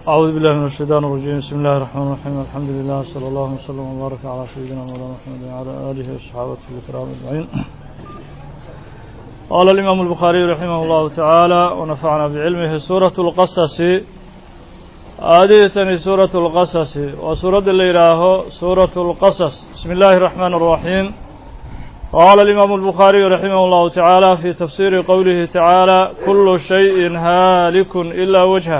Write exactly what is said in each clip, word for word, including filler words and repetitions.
أعوذ بالله من الشيطان الرجيم. بسم الله الرحمن الرحيم. الحمد لله صلى الله وسلم وبارك على سيدنا مولانا محمد وعلى آله وصحبه الكرام أجمعين. قال الإمام البخاري رحمه الله تعالى ونفعنا بعلمه سورة القصص. آديتني سورة القصص وسورة اللي راه سورة القصص. بسم الله الرحمن الرحيم. قال الإمام البخاري رحمه الله تعالى في تفسير قوله تعالى كل شيء هالك إلا وجهه.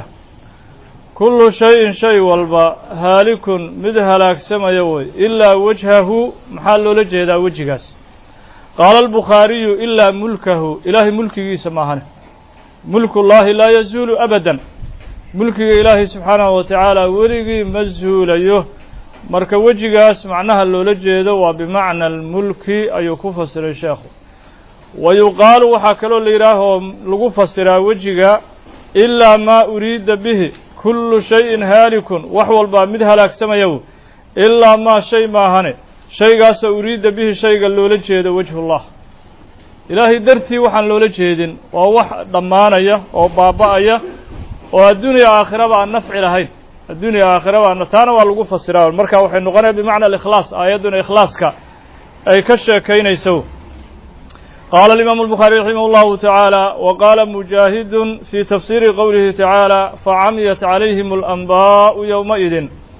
كل شيء شيء والبا هالك مد هلاك سما يوي إلا وجهه محل لجهدا وجهاس. قال البخاري إلا ملكه إله ملكه سماهن ملك الله لا يزول أبدا ملك إله سبحانه وتعالى ولغي مزول أيه marka wajigaas macnaha loola jeedo waa bimacna almulki ayuu ku fasiray sheekhu wayuqaalu waxaa kaloo la yidhaahoo lagu fasiraa wejiga ilaa maa uriida bihi kullu shayin haalikun wax walbaa mid halaagsamaya ilaa maa shay maahane shaygaasoo uriida bihi shayga loola jeedo wajhullah ilaahay dartii waxaan loola jeedin waa wax dhammaanaya oo baaba'aya oo adduuniya aakhiraba aan nafci lahayn الدنيا آخرة وأنتانا والغو فسرها المركة وحي نغنى بمعنى الإخلاص آياتنا إخلاصك أي كشة كين يسو. قال الإمام البخاري رحمه الله تعالى وقال مجاهد في تفسير قوله تعالى فعميت عليهم الأنباء يومئذ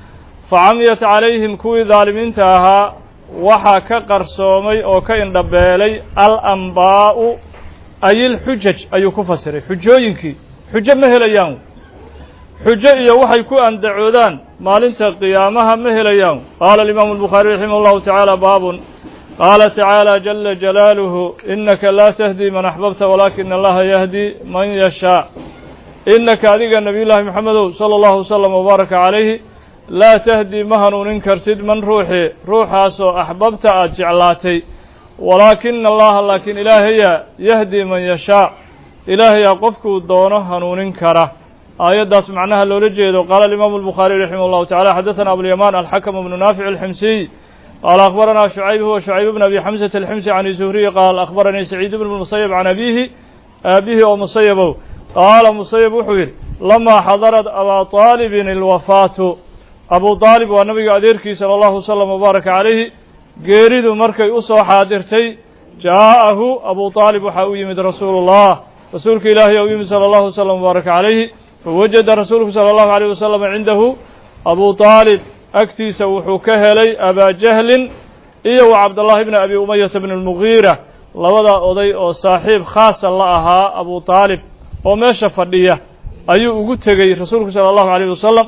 فعميت عليهم كوي ظالمين تاها وحا كقرصومي أو كين دبالي الأنباء أي الحجج أي كفسر حجوينكي حجة مهل أيام xujo iyo waxay ku andacoodaan maalinta qiyaamaha ma helayaan. qaala alimaamu albukhaari raximah allahu tacaala baabun qaala tacaala jala jalaaluhu inaka laa tahdii man axbabta walaakina allaha yahdi man yashaa. inaka adiga nabiyullaahi maxamedow sala allahu wasalam wabaaraka calayhi laa tahdii ma hanuunin kartid man ruuxii ruuxaasoo axbabta aad jeclaatay walaakina allaha laakiin ilaahaya yahdii man yashaa ilaahayaa qofkuu doono hanuunin kara. آيات معناها لولجيد. وقال الإمام البخاري رحمه الله تعالى حدثنا أبو اليمان الحكم بن نافع الحمصي قال أخبرنا شعيب هو شعيب بن أبي حمزة الحمصي عن الزهري قال أخبرني سعيد بن المصيب عن أبيه أبيه ومصيبه قال مصيب وحوير لما حضرت أبا طالب الوفاة أبو طالب والنبي أديركي صلى الله وسلم وبارك عليه قيرد مركي أسوى حادرتي جاءه أبو طالب حاوي من رسول الله رسولك إلهي أويم صلى الله وسلم وبارك عليه فوجد رسوله صلى الله عليه وسلم عنده أبو طالب أكتيس وحكهلي أبا جهل إيه وعبد الله بن أبي أمية بن المغيرة لوضع أضي صاحب خاص الله أبو طالب وماشى فردية أي أقتغي رسولك صلى الله عليه وسلم.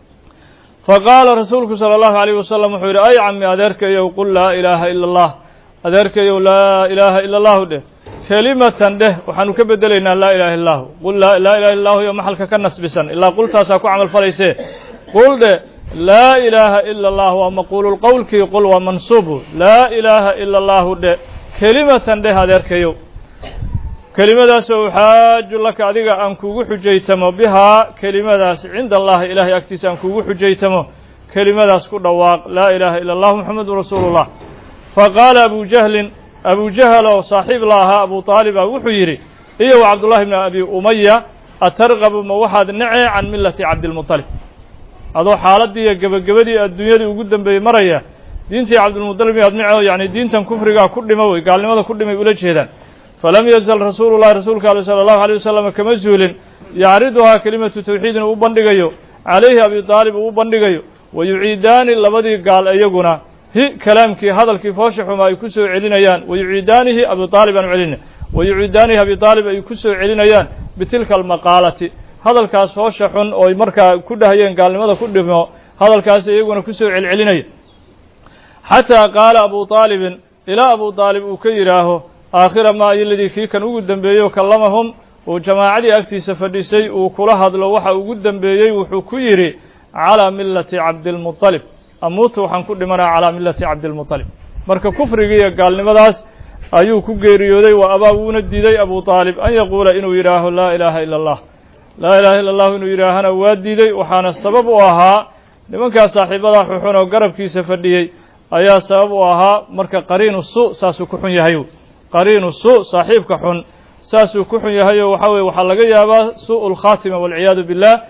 فقال رسولك صلى الله عليه وسلم حير أي عمي أدرك يقول لا إله إلا الله أدرك يقول لا إله إلا الله ده كلمة ده وحنو كبدلنا لا إله إلا الله قل لا إله إلا الله يوم محلك كنس بسن إلا قلت ساكو عمل فريسي قل ده لا إله إلا الله ومقول القول كي يقول ومنصوب لا إله إلا الله ده كلمة ده هذا كيو كلمة ده سوحاج لك أديك أنكو حجيتم بها كلمة ده عند الله إله أكتس أنكو حجيتم كلمة ده سكو دواق لا إله إلا الله محمد رسول الله. فقال أبو جهل أبو جهل وصاحب لها أبو طالب وحيري إيه وعبد الله بن أبي أمية أترغب موحد نعي عن ملة عبد المطلب. هذا حالة دي قبل قبل الدنيا دي وقدم بمرية دينتي عبد المطلب يدمعه يعني دينتم كفرقا كل موي قال لماذا كل ما يقول هذا. فلم يزل رسول الله رسولك صلى الله عليه وسلم كمزول يعرضها كلمة توحيد وبندقيو عليه أبي طالب وبندقيو ويعيدان اللبدي قال أيقنا هي كلامك هذا الكفاش ما يكسر علينيان ويعيدانه أبي طالب أن علينا ويعيدانه أبي طالب يكسر علينيان بتلك المقالة هذا الكاس فاشح أو مركا كلها ين قال ماذا كله هذا الكاس يقول كسر عليني حتى قال أبو طالب إلى أبو طالب وكيراه آخر ما الذي فيه كان وجدا بيه وكلمهم وجماعة أكتي سفديسي وكله هذا لوحة وجدا بيه وحكيري على ملة عبد المطلب أموت وحن كل مرة على ملة عبد المطلب مركب كفر جيه قال لماذا أيو كجيريودي وأبوون الديدي أبو طالب أن يقول إنه يراه لا إله إلا الله لا إله إلا الله إنه يراهنا واديدي وحان السبب وها لمن كان صاحب الله حنا وقرب كيس فديه أيا سبب وها مركب قرين السوء ساسو كحن يهيو قرين السوء صاحب كحن ساسو كحن يهيو وحوي وحلقي يابا سوء الخاتمة والعياذ بالله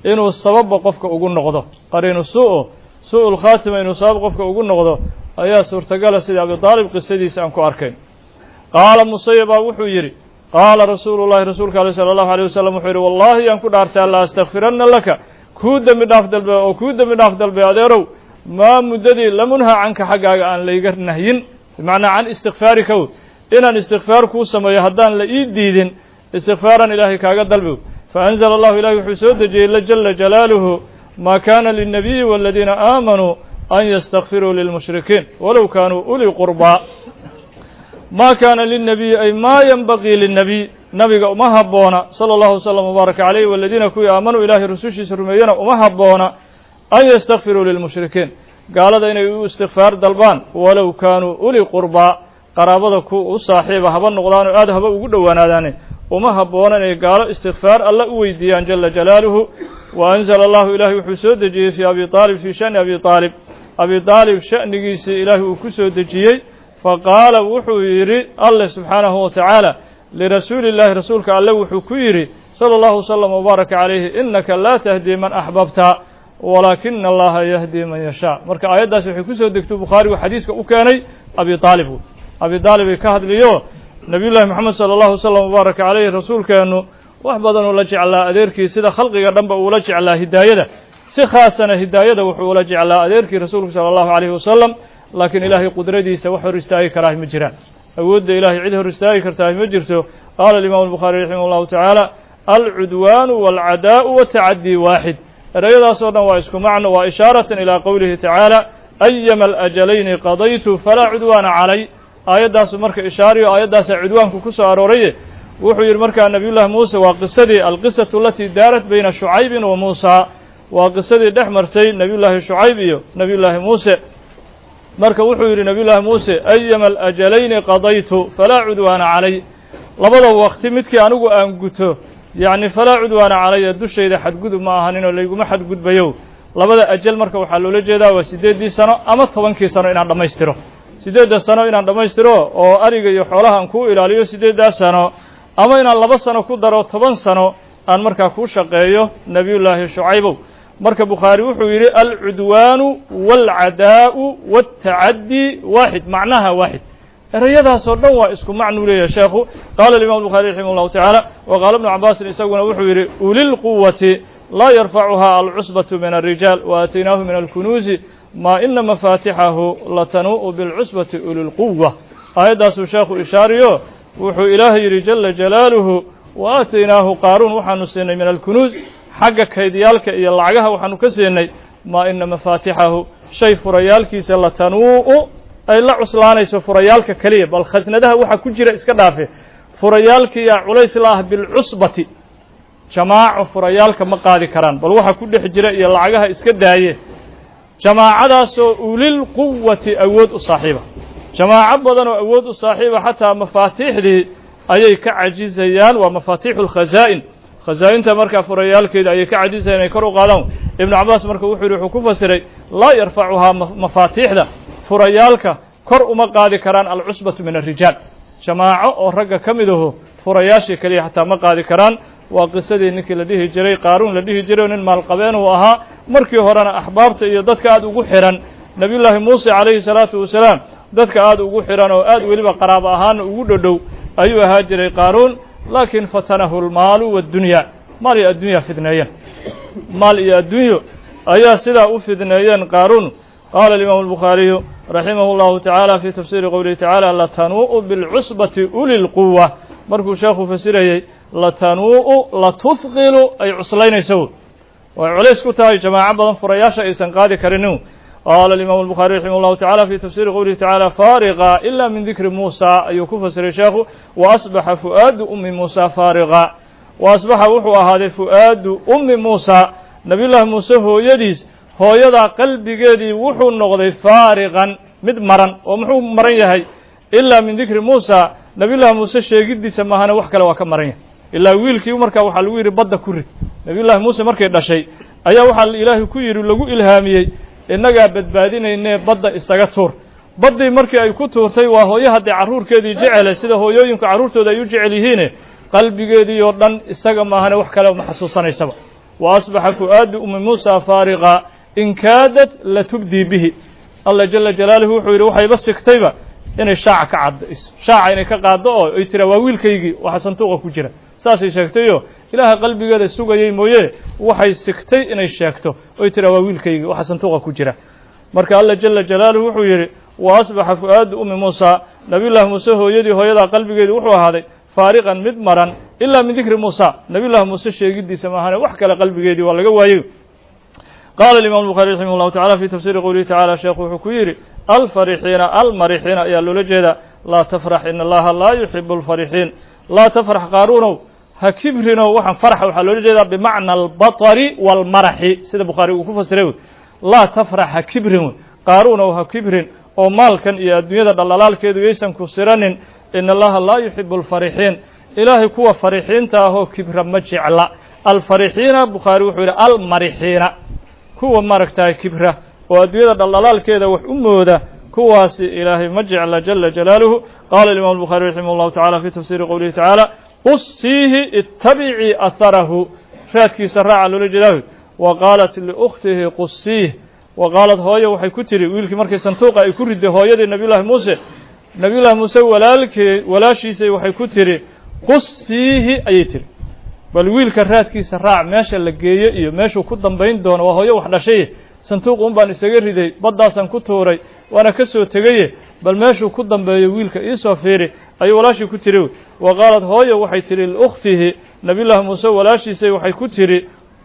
inuu sababba qofka ugu noqdo qariinu su'u su'ul khaatima inuu sabab qofka ugu noqdo ayaa suurtagala sida abi taalib qisadiisa aan ku arkay qaala musayaba wuxuu yidhi qaala rasuulu llahi rasuulka aleh sala allahu alayh wasalam wuxuu yidhi wallaahi yaan ku dhaartay la astakfiranna laka kuu dembi dhaaf dalbe oo kuu dembi dhaaf dalbe adeerow maa muddadii lamunha canka xaggaaga aan layga nahyin bimacnaa can istikfaarika w inaan istikfaar kuu sameeyo haddaan la ii diidin istikfaaran ilaahay kaaga dalbi faanzala allahu ilahi wuxuu soo dejiyey jala jalaaluhu maa kaana lilnabiyi waladiina aamanuu an yastakfiruu lilmushrikiin walow kaanuu ulii qurbaa ma kaana lilnabiyi ay maa yanbagii lilnabiy nabiga uma habboona sala allahu wasalam wbaaraka calayh waladiina kuwii aamanuu ilaahay rusushiisa rumeeyana uma habboona an yastakfiruu lilmushrikiin gaalada inay u istikfaar dalbaan walow kaanuu ulii qurbaa qaraabada ku u saaxiiba haba noqdaan oo aad haba ugu dhowaanaadaane uma habboona inay gaalo istikfaar alla u weydiiyaan jala jalaaluhu wa anzala allahu ilaahay wuxuu soo dejiyey fii abi aalib fii shani abi aalib abi aalib sha'nigiisii ilaahay uu ku soo dejiyey faqaala wuxuu yidhi alleh subxaanahu wa tacaala lirasuuli llahi rasuulka alle wuxuu ku yidhi sala allahu wasalam wbaaraka calayhi innaka laa tahdii man axbabta walaakina allaha yahdii man yashaa marka aayaddaas waxay ku soo degto bukhaarigu xadiiska u keenay abi aalib abi aalib ay ka hadliyo nabiyullahi moxamed sala allahu wasalam wbaaraka calayhi rasuulkeennu wax badanuu la jeclaa adeerkii sida khalqiga dhanba uula jeclaa hidaayada si khaasana hidaayada wuxuu ula jeclaa adeerkii rasuulku sala allahu calayhi wasalam laakiin ilaahay qudradiisa wax hor istaagi karaahi ma jiraan awoodda ilahay cid hor istaagi kartaahi ma jirto qaala alimaamu albukhaari raximah allahu tacaala alcudwaanu waalcadaa'u watacadii waaxid erayadaas oo dhan waa isku macno waa ishaaratan ilaa qowlihi tacaala ayama alajalayni qadaytu falaa cudwaana calay aayaddaasu marka ishaariyo aayaddaasaa cudwaanku ku soo arooraye wuxuu yidhi markaa nabiyullaahi muuse waa qisadii alqisatu alatii daarat bayna shucaybin wa muusaa waa qisadii dhex martay nebiyullaahi shucayb iyo nebiyullaahi muuse marka wuxuu yidhi nebiyullaahi muuse ayama alajalayni qadaytu falaa cudwaana calay labada waqti midkii anigu aan guto yacni falaa cudwaana calaya dushayda xadgudub ma ahaninoo layguma xadgudbayo labada ajal marka waxaa loola jeedaa waa siddeeddii sano ama tobankii sano inaan dhammaystiro siddeedda sano inaan dhammaystiro oo ariga iyo xoolaha aan kuu ilaaliyo siddeeddaa sano ama inaan laba sano ku daro toban sano aan markaa kuu shaqeeyo nebiyullaahi shucaybow marka bukhaari wuxuu yidhi alcudwaanu waalcadaa'u waatacadii waaxid macnaha waaxid erayadaasoo dhan waa isku macnuu leeyahay sheekhu qaala alimam الbukhari raximah اllahu tacaala wa qaala ibnu cabaasin isaguna wuxuu yidhi ulilquwati laa yarfacuhaa alcusbaةu min الrijaal waaataynaahu min alkunuuzi maa ina mafaatixahu latanuu'u bilcusbati ulilquwa aayaddaasuu sheekhu ishaariyo wuxuu ilaahay yidhi jala jalaaluhu wa aataynaahu qaaruun waxaanu siinay min alkunuuz xagga kaydyaalka iyo lacagaha waxaanu ka siinay maa ina mafaatixahu shay furayaalkiisa latanuu'u ay la cuslaanayso furayaalka keliya bal khasnadaha waxa ku jira iska dhaafe furayaalkiiyaa culays la ah bilcusbati jamaaco furayaalka ma qaadi karaan bal waxa ku dhex jira iyo lacagaha iska daaye jamaacadaasoo ulilquwati awood u saaxiiba jamaaco badan oo awood u saaxiiba xataa mafaatiixdii ayay ka cajizayaan waa mafaatiixu lkhazaa'in khazaa'inta markaa furayaalkeeda ayay ka cajizayaan inay kor u qaadaan ibnu cabaas marka wuxuu yihi wuxuu ku fasiray laa yarfacuhaa mafaatiixda furayaalka kor uma qaadi karaan alcusbatu min alrijaal jamaaco oo ragga ka mid aho furayaashii keliya xataa ma qaadi karaan waa qisadii ninkii la dhihi jiray qaaruun la dhihi jiray oo nin maalqabeen uu ahaa markii horena axbaabta iyo dadka aad ugu xihan nebiyullaahi muuse calayhi salaatu wasalaam dadka aad ugu xihan oo aad weliba qaraabo ahaana ugu dhodhow ayuu ahaa jiray qaaruun laakiin fatanahu lmaalu waddunyaa maal iyo addunya fidneeyeen maal iyo addunyo ayaa sidaa u fidneeyeen qaaruun qaala alimaamu albukhaariyu raximah اllahu tacaala fii tafsiiri qowlihi tacaala latanuu'u bilcusbati uli lquwa markuu sheekhu fasirayey latanuu'u latuhqilu ay cuslaynayso way culays ku tahay jamaaco badan furayaasha aysan qaadi karinin qaala alimaamu albukhaari raximah اllahu tacala fii tafsiiri qowlihi tacaala faariqa ila min dikri muusa ayuu ku fasiray sheekhu wa asbaxa fu'aadu ummi muusa faariqa wa asbaxa wuxuu ahaaday fu'aadu ummi muusa nabiyullaahi muuse hooyadiis hooyadaa qalbigeedii wuxuu noqday faariqan mid maran oo muxuu maran yahay ilaa min dikri muusa nabiyullaahi muuse sheegiddiisa maahane wax kale waa ka maran yahay ilaa wiilkii markaa waxaa lagu yidhi badda ku rid nabiyullaahi muuse markay dhashay ayaa waxaa ilaahay ku yidhi lagu ilhaamiyey innagaa badbaadinaynee badda isaga tuur baddii markii ay ku tuurtay waa hooyo haddee carruurkeedii jecele sida hooyooyinku carruurtooda ay u jecel yihiine qalbigeedii oo dhan isaga maahane wax kale ma xasuusanaysaba وأصبح فؤاد أم موسى فارغا إن كادت لتبدي به الله جل جلاله وحير وحي بس كتيبة إن الشاع كعد شاع إن كقاضي يترى وويل كيجي وحسنتوغا كجرا ساسي شكتيو إله قلبي قال السوق يمويه وحي سكتي إن الشاكتو يترى وويل كيجي وحسنتوغا كجرا مرك الله جل جلاله وحير وأصبح فؤاد أم موسى نبي الله موسى هو يدي هو يدا قلبي قال وحوا هذا فارغا مدمرا إلا من ذكر موسى نبي الله موسى شيء جدي سماهنا وحكى لقلبي قال ولا جوايه قال الإمام البخاري رحمه الله تعالى في تفسير قوله تعالى شيخ حكويري الفرحين المرحين يا لولجدا لا تفرح إن الله لا يحب الفرحين لا تفرح قارون هكبرنا وحن فرح وحلولجدا بمعنى البطر والمرح سيد البخاري وكفسره لا تفرح هكبرنا قارون وهكبرن oo maalkan iyo adduunyada dhalalaalkeedu yeysan ku siranin in allaha la yuhibbu al-farihin ilaahi kuwa farixiinta ah oo kibra ma jecla al-farihina bukhari wuxuu yiri al-marihina kuwa maragtay kibra oo adduunyada dhalalaalkeeda wax u mooda kuwaasi ilaahi ma jecla jalla jalaaluhu qala al-imam al-bukhari rahimahullahu ta'ala fi tafsir qawlihi ta'ala ussihi ittabi'i atharahu raadkiisa raaca loo jeedaa wa qalat li ukhtihi qussihi وقالت هويه waxay ku tiri wiilkii markay santuuqa ay ku riday hooyadii nabi ilaahi muuse nabi ilaahi muuse walaalkii walaashiisay waxay ku tiri qussihi ayay tiri bal wiilka raadkiisa raac meesha la geeyo iyo meesha ku dambeyn doono waa hooyo wax dhashay santuuq un baan isaga riday badaasan ku tuuray waana ka soo tagay bal meesha ku dambeeyo wiilka ii soo fiiri ay walaashii ku tiri وقالت hooyo waxay tiri ukhtihi nabi ilaahi muuse walaashiisay waxay ku tiri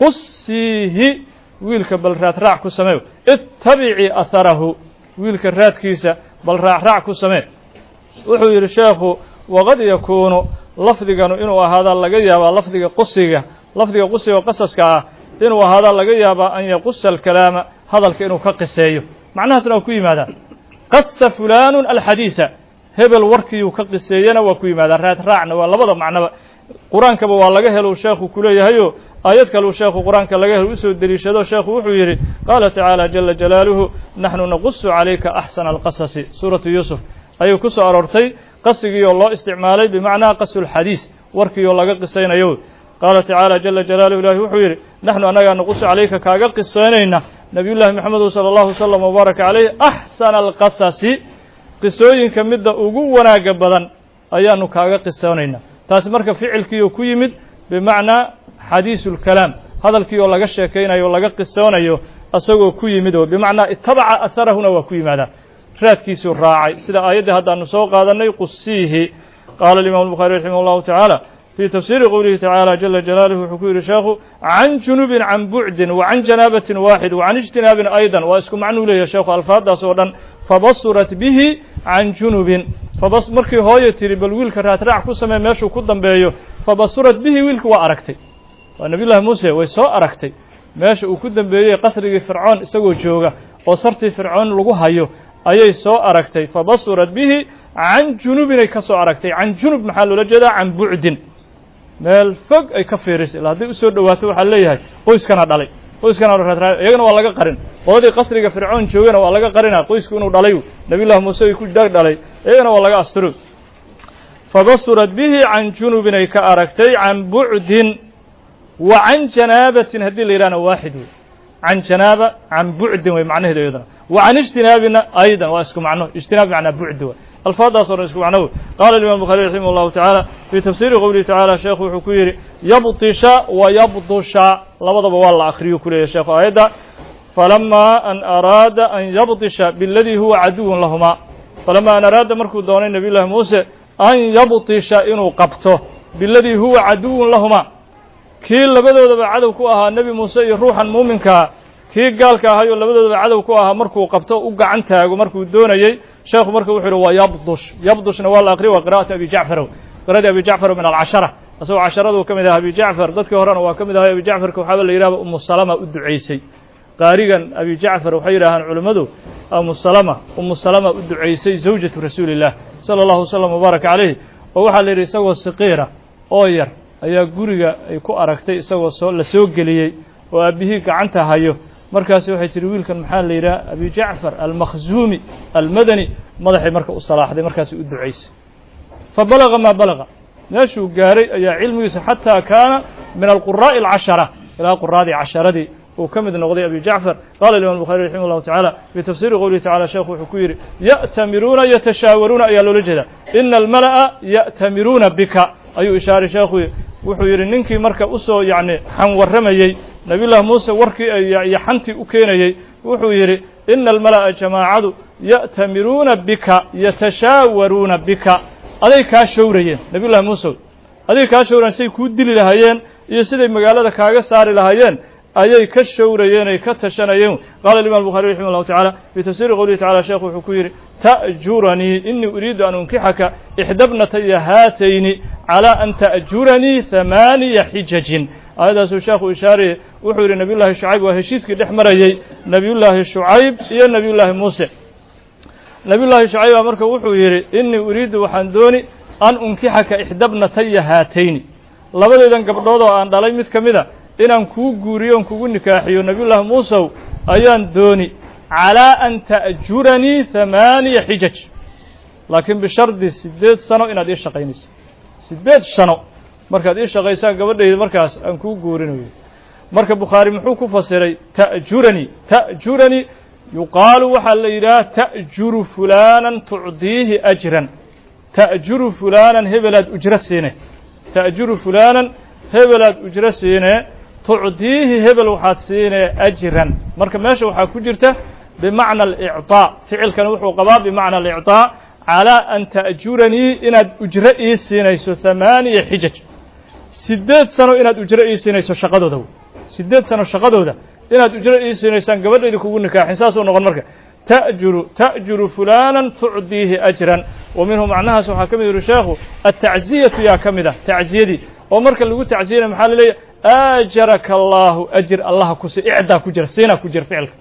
qussihi wiilka bal raad raac ku sameeyo ittabi'i atharahu wiilka raadkiisa bal raac raac ku sameeyo wuxuu yiri sheekhu waqad yakuunu lafdiganu inuu ahaada laga yaabaa lafdiga qusiga lafdiga qusiga qasaska ah inuu ahaada laga yaabaa an yaqusal kalaama hadalka inuu ka qiseeyo macnahaasna ku yimaada qassa fulanun alhadisa hebel warkii ka qiseeyana waa ku yimaada raad raacna waa labada macnaba quraanka waa laga helo sheekhu kuleeyahayo آيات كالو شيخ قرآن كالله وسو دليشدو شيخ وحيري قال تعالى جل جلاله نحن نقص عليك أحسن القصص سورة يوسف أيو كسو أرورتي قصي الله استعمالي بمعنى قص الحديث وركي الله قصينا يو قال تعالى جل جلاله الله وحيري نحن أنا نقص عليك كاقا قصينا نبي الله محمد صلى الله عليه وسلم وبارك عليه أحسن القصص قصوين كمدة أقونا قبضا أيانو كاقا قصينا تاسمرك فعل كيو كيمد بمعنى حديث الكلام هذا الكي ولا قشة كينا ولا قصة يو أسوق كوي مدو بمعنى اتبع أثره وكوي ماذا رات كيس الراعي سيدا آيات هذا النسوق هذا يقصيه قال الإمام البخاري رحمه الله تعالى في تفسير قوله تعالى جل جلاله حكير شيخ عن جنوب عن بعد وعن جنابة واحد وعن اجتناب أيضا واسكم عنه له يا شيخ الفاظ صورا فبصرت به عن جنوب فبص مركي هاي تري بالويل كرات راع كسمة ماشوا كدم بيو فبصرت به ويلك وأركتي ونبي الله موسى ويسوء أركتي ماشي وكدن بيه قصر فرعون اسقو جوغا وصرت فرعون لغو هايو أي سوء أركتي فبصرت به عن جنوب كسوء أركتي عن جنوب محل لجدا عن بعد مال فوق أي كفيرس إلا هذه أسود دواتو حليها قويس كان هذا علي قويس كان هذا يجنا والله قرن وهذه قصر فرعون جوغا والله قرنها قويس كانوا دليو نبي الله موسى يكون داك دلي يجنا والله أسترو فبصرت به عن جنوب كأركتي عن بعد وعن جنابة هذه الإيران واحد عن جنابة عن بعد ومعنى هذا أيضا وعن اجتنابنا أيضا واسكم عنه اجتناب معنى بعد الفاظ صار اسكم عنه قال الإمام البخاري رحمه الله تعالى في تفسير قوله تعالى شيخ حكيري يبطش ويبطش لبضب والله أخريه كل يا شيخ أيضا فلما أن أراد أن يبطش بالذي هو عدو لهما فلما أن أراد مركو دون النبي الله موسى أن يبطش إنه قبته بالذي هو عدو لهما kii labadoodaba cadow ku ahaa nabi muuse iyo ruuxan muuminka kii gaalka ahaa iyo labadoodaba cadow ku ahaa markuu qabto u gacan taago markuu doonayay sheekhu markuu wuxuu yiri waa yabdush yabdushna waa la aqriyo waa qiraa'at abi ja'far qiraa'at abi ja'far min al-ashara asoo asharadu kamid ah abi ja'far dadkii horena waa kamid ah abi ja'far ka waxa la yiraahdo ummu salama u duceysay qaarigan abi ja'far waxay yiraahdaan culimadu ummu salama ummu salama u duceysay zawjatu rasuulillah sallallahu alayhi wasallam mubarak alayhi oo waxa la yiri isagoo saqiira oo yar ayaa guriga ay ku aragtay isagoo soo la soo galiyay oo aabihii gacanta hayo markaas waxay tiri wiilkan maxaa la yiraahdaa abi ja'far al-makhzumi al-madani madaxay marka u salaaxday markaas u duceysay فبلغ ما بلغ نشو قاري أي علمي حتى كان من القراء العشرة إلى قرادي عشردي وكمد نقضي أبي جعفر قال الإمام البخاري رحمه الله تعالى في تفسير قوله تعالى شيخ حكير يأتمرون يتشاورون أي لولجدا إن الملأ يأتمرون بك أي إشارة شيخ وحير ننكي مركا أسو يعني حن ورمي نبي الله موسى وركي يحنتي أكيني وحير إن الملأ جماعة يأتمرون بك يتشاورون بك أذي كاشوريين نبي الله موسى أذي كاشوران سي كودل لهايين يسيد مقالة كاغا سار لهايين أي كشوريين أي كتشنيين قال الإمام البخاري رحمه الله تعالى في تفسير قوله تعالى شيخ حكير تأجرني إني أريد أن أنكحك إحدى ابنتي هاتين على أن تأجرني ثمانية حجج هذا الشيخ إشارة وحور نبي الله شعيب وهشيسك دحمريي نبي الله شعيب يا نبي الله موسى نبي الله شعيب أمرك وحور إني أريد وحندوني أن أنكحك إحدى ابنتي هاتين لابد إذن قبضوضو أن دالي متكمدة إن أنكو قوريون كو نكاحيو نبي الله موسى أيان دوني على أن تأجرني ثمانية حجج لكن بشرط سديد سنة إن أدي شقينيس سديد سنة مركز إيش شقيسان قبل ده مركز أنكو قورينوي مركز بخاري محوكو فسري تأجرني تأجرني يقال وحل إلى تأجر فلانا تعطيه أجرا تأجر فلانا هبلاد أجر السنة تأجر فلانا هبلاد أجر السنة تعطيه هبل وحات سنة أجرا مركز ماشي وحا كجرته بمعنى الإعطاء فعل كان وحو قباب بمعنى الإعطاء على أن تأجرني إن أجرئي سنيسو ثمانية حجج سديد سنو إن أجرئي سنيسو شقدو دو سديد سنو شقدو ده إن أجرئي سنيسان قبل إذا كون نكاح حساسه ونغن مركة تأجر تأجر فلانا تعديه أجرا ومنه معناها سوحا كمد رشاخه التعزية يا كمدة تعزيدي ومركة اللي قلت تعزينا محال لي آجرك الله أجر الله كسي إعدا كجر سينا كجر فعلك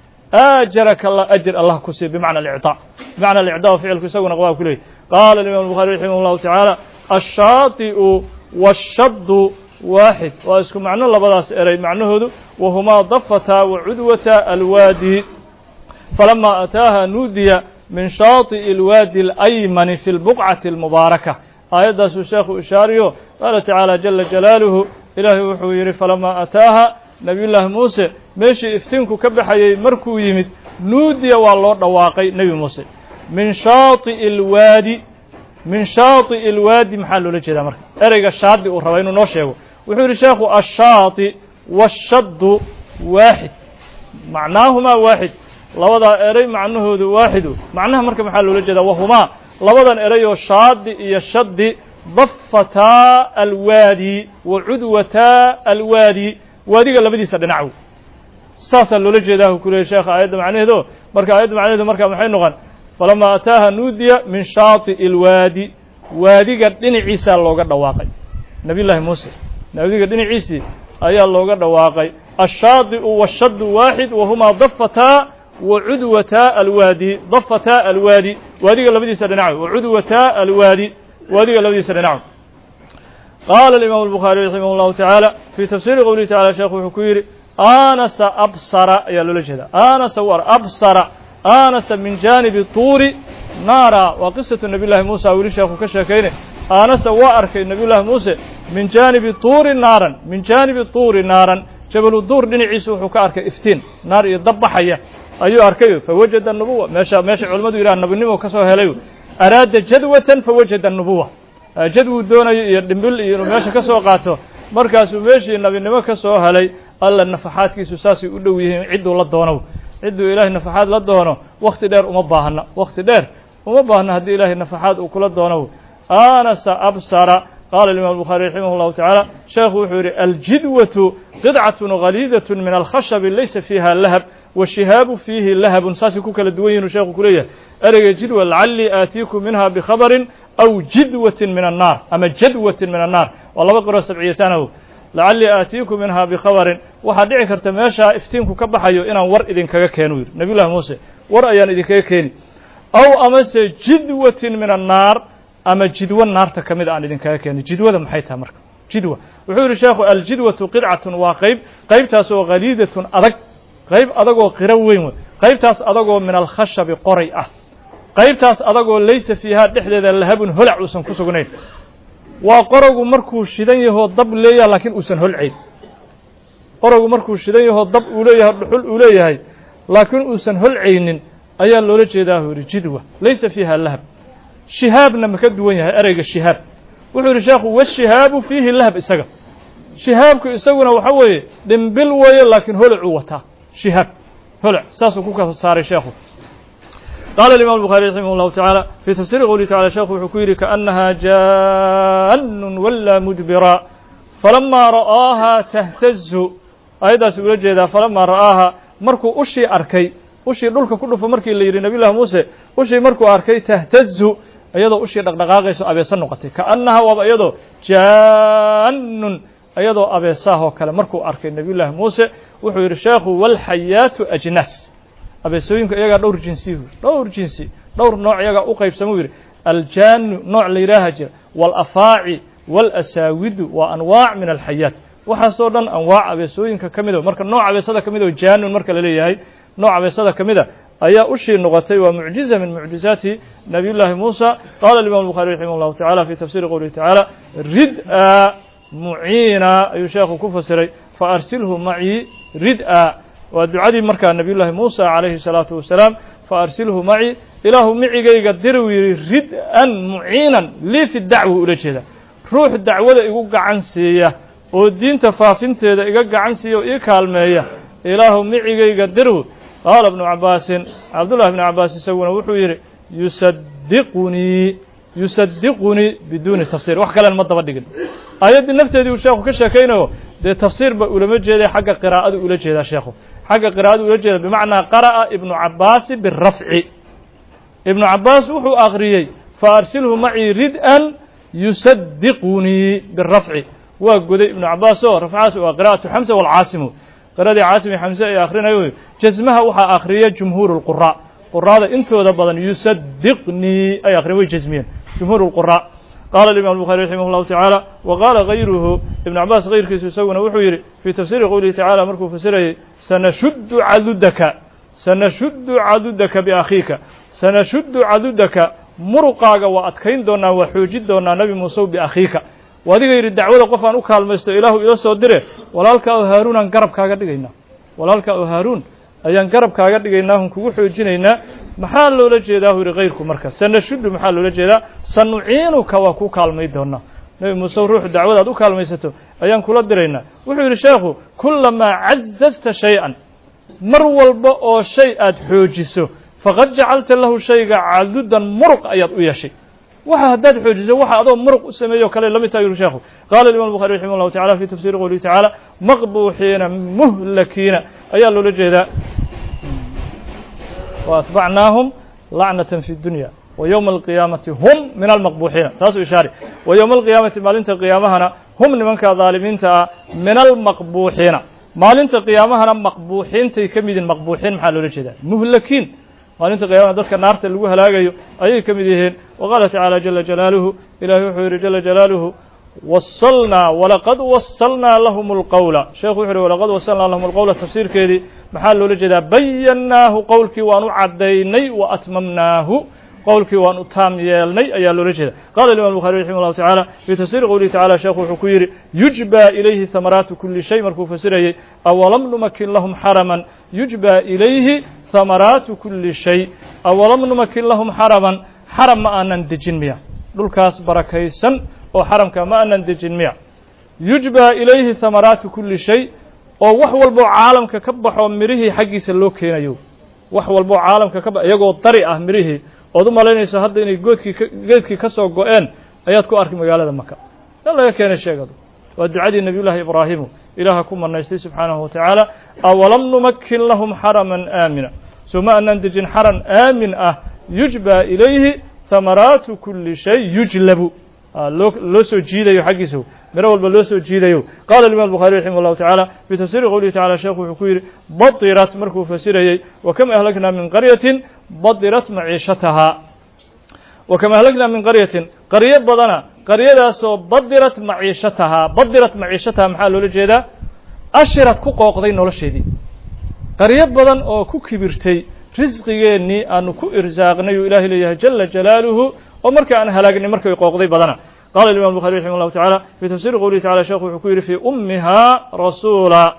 آجرك الله أجر الله كسي بمعنى الإعطاء بمعنى الإعطاء فعل كسي ونقواه كله قال الإمام البخاري رحمه الله تعالى الشاطئ والشد واحد واسكو معنى الله بداس إري معنى هذا وهما ضفتا وعدوة الوادي فلما أتاها نودي من شاطئ الوادي الأيمن في البقعة المباركة آيات الشيخ إشاريو قال تعالى جل جلاله إلهي وحويري فلما أتاها نبي الله موسى ماشي افتنكو كبحي مركو يمد نودي والله دواقي نبي موسى من شاطئ الوادي من شاطئ الوادي محل لجدا مرك ارجع الشاطئ وربينو نو شيغو وحوري شيخ الشاطئ والشد واحد معناهما واحد لودا اري معناه واحد معناها مرك محل لجدا وهما لودا اري شاد iyo shad ضفتا الوادي وعدوتا الوادي واديga labadiisa dhinac saasa loo jeedaa ku leeyahay sheekh ayada macnaheedu marka ayada macnaheedu marka maxay noqon falama ataaha nudiya min shaati alwadi waadiga dhinaciisa looga dhawaaqay nabi ilaahi muuse nabiga dhinaciisi ayaa looga dhawaaqay ashaadi washad waahid wahuma daffata وعدوتا الوادي ضفتا الوادي واديga labadiisa dhinac وعدوتا الوادي واديga labadiisa dhinac قال الإمام البخاري رحمه الله تعالى في تفسير قوله تعالى شيخ حكير آنس أبصر يا لولجدا آنس ور أبصر آنس من جانب طور نارا وقصة النبي الله موسى ولشيخ كشكين آنس وأرك النبي الله موسى من جانب طور نارا من جانب طور نارا جبل الدور دين عيسو حكارك افتين نار يضب حية أيو أركيه فوجد النبوة ماشى ماشى علماء إلى النبي النبوة كسر هليو أراد جدوة فوجد النبوة جدو دون يدمبل ماشى كسر قاته مركز ماشى النبي النبوة كسر هلي الله النفحات كيسو ساسي يقولوا عدوا للدونه عدوا إله النفحات للدونه وقت دير ومباهنا وقت دير ومباهنا هدي إله النفحات وكل الدونه آنس أبصر قال الإمام البخاري رحمه الله تعالى شيخ وحوري الجدوة قطعة غليظة من الخشب ليس فيها لهب والشهاب فيه لهب ساسي كوكا لدوين شيخ كلية أرجع جدوة لعلي آتيكم منها بخبر أو جدوة من النار أما جدوة من النار والله بقرأ سبعيتانه لعلي آتيكم منها بخبر وحديعك ارتماشا افتينكو كبحيو إنا ور إذن كاكينوير نبي الله موسى ور أيان إذن كاكيني أو أمس جدوة من النار أما جدوة النار تكمد عن إذن كاكيني جدوة محيطها مركب جدوة وحور الشيخ الجدوة قطعة وقيب قيب تاسو غليظة أدق قيب أدقو قروين قيب تاس أدقو من الخشب قريئة قيب تاس أدقو ليس فيها دحدة اللهب هلع وسن كسقنين وقرقو مركو شدين يهو ضب ليا لكن وسن هلعين qorogu markuu shidan yaho dab uu leeyahay dhuxul uu leeyahay laakiin uusan holcaynin ayaa loola jeedaa uu yidhi jidwa laysa fiiha lahab shihaabna ma ka duwan yahay ereyga shihaab wuxuu yidhi sheekhu washihaabu fiihi lahab isaga shihaabku isaguna waxa weeye dhimbil weeye laakiin holcuu wataa shihaab holc saasuu ku kala saaray sheekhu قال الإمام البخاري رحمه الله تعالى في تفسير قوله تعالى شيخ وحكيري كأنها جان ولا مدبرا فلما رآها تهتز أيضا سؤال جيدا فلما رآها مركو أشي أركي أشي دولك كله فمركي اللي يري نبي الله موسى أشي مركو أركي تهتز أيضا أشي دقدقاقيس أبي سنقتي كأنها وأيضا جان أيضا أبي ساهو كلا مركو أركي نبي الله موسى وحير شيخ والحيات أجناس abeesooyinku iyagaa dhowr jinsi dhowr jinsi dhowr nooc iyagaa u qaybsamuu yidhi aljaanu nooc la yidhaaha jira waalafaaci waalasaawidu waa anwaac min alxayaat waxaasoo dhan anwaac abeesooyinka ka mid a marka nooc abeesada ka mid oo jaanun marka la leeyahay nooc abeesada ka mid a ayaa ushii noqotay waa mucjiza min mucjizaati nabiy llaahi muusa qaala alimam الbukhari raximah اllahu tacala fi tafsiri qowlihi tacaala rid-a muciina ayuu sheekhu ku fasiray faarsilhu macii rid-a waa ducadii markaa nabiy llaahi muusa calayhi الsalaatu wasalaam faarsilhu maci ilaahu micigayga diruu yidhi rid-an muciinan lii fi dacwa ula jeeda ruux dacwada igu gacan siiya oo diinta faafinteeda iga gacan siiya oo ii kaalmeeya ilaahu micigayga diruu qaala ibnu cabaasin cabdullahi bni cabaas isaguna wuxuu yidhi yusadiqunii yusadiqunii biduuni tafsir wax kalen ma daba dhigin aayaddii nafteedii uu sheekhu ka sheekaynayo dee tafsiirba ulama jeeday xagga qiraa'adu ula jeedaa sheekhu xagga qiraa'adu ula jeeda bimacnaa qara'a ibnu cabaasi birafci ibnu cabaas wuxuu akhriyey faarsilhu macii rid-an yusadiqunii birafci waa goday ibnu cabaas oo rafcaas waa qira'atu xamsa waalcaasimu qiradii caasimi xamse ay akhrinayo jasmaha waxaa akhriya jumhuuru lquraa quraada intooda badan yusadiqnii ay akhriyen way jasmiyeen jumhuuru lquraa قال الإمام البخاري رحمه الله تعالى وقال غيره ابن عباس غير كيس يسوون وحير في تفسير قوله تعالى مركو فسره سنشد عددك سنشد عددك بأخيك سنشد عددك مرقاق وأتكين دونا وحوجد دونا نبي موسى بأخيك وهذه غير الدعوة قفان أكال مستو إله إلى صدره ولالك هارون أنقرب كاقر دقينا ولالك هارون ayaan garabkaaga dhigaynaa kugu xoojinaynaa maxaa loola jeedaa huri kayrku marka sanashuddu maxaa loola jeedaa sanuciinuka waa ku kaalmay doonaa nebi muuse ruuxu dacwadaad u kaalmaysato ayaan kula diraynaa wuxuu yidhi sheekhu kulamaa cazazta shay-an mar walba oo shay aad xoojiso faqad jacalta lahu shayga cadudan muruq ayaad u yeeshay waxa haddaad xoojiso waxa adoo muruq u sameeyo kale la mid tahay yidhi sheekhu qaala imam الbukhari raximah اllahu tacala fi tafsiri qowlihi tacaala maqbuuxiina muhlakiina ayaa loola jeedaa وأتبعناهم لعنة في الدنيا ويوم القيامة هم من المقبوحين تاسو إشاري ويوم القيامة مالنت قيامهنا هم لمن كظالمين من المقبوحين مالنت قيامهنا مقبوحين تكمد المقبوحين محل لجدا مهلكين مالنت قيامهنا ذلك النار تلقوها لاقيو أي كمدهين وقال تعالى جل جلاله إلهي حير جل جلاله وصلنا ولقد وصلنا لهم القول شيخ وحري ولقد وصلنا لهم القول تفسير كذي محل لجدا بيناه قولك وأن عديني وأتممناه قولك وأن تام يلني أي لجدا قال الإمام البخاري رحمه الله تعالى في تفسير قوله تعالى شيخ وحكيري يجبى إليه ثمرات كل شيء مركو فسره أولم نمكن لهم حرما يجبى إليه ثمرات كل شيء أولم نمكن لهم حرما حرم ما أن ندجن مياه دولكاس بركيسا oo xaramka ma aanan dejin miya yujba ilayhi thamaraatu kulli shay oo wax walbo caalamka ka baxo mirihii xaggiisa loo keenayo wax walbo caalamka ka baxo iyagoo dari ah mirihii oo u malaynayso hadda inay goodkii geedkii ka soo go'een ayaad ku arki magaalada maka dan laga keenay sheegado waa ducadii nabiyullaahi ibraahim ilaaha ku manaystay subxaanahu wa tacaala awalam numakkin lahum xaraman aamina soo ma aanan dejin xaran aamin ah yujba ilayhi thamaraatu kulli shay yujlabu loo soo jiidayo xaggiisa miro walba loo soo jiidayo qaala imam الbukhari raximah اllahu taعala fi tafsiri qowlihi tacala sheekhu wuxuu ku yidhi badirat markuu fasirayey wakam ahlakna min qaryatin badirat maciishatahaa wakam ahlakna min qaryatin qaryo badana qaryadaasoo badirat maciishatahaa badirat maciishatahaa maxaa loola jeedaa ashirad ku qooqday nolosheedii qaryo badan oo ku kibirtay risqigeennii aanu ku irsaaqnay uu ilaahay leeyahay jala jalaaluhu oo marka aan halaagnay markay qooqday badana qaala imam الbukhari raximah اllahu taعala fi tafsiri qowlihi tacala sheekhu wuxuu ku yidhi fi ummihaa rasuula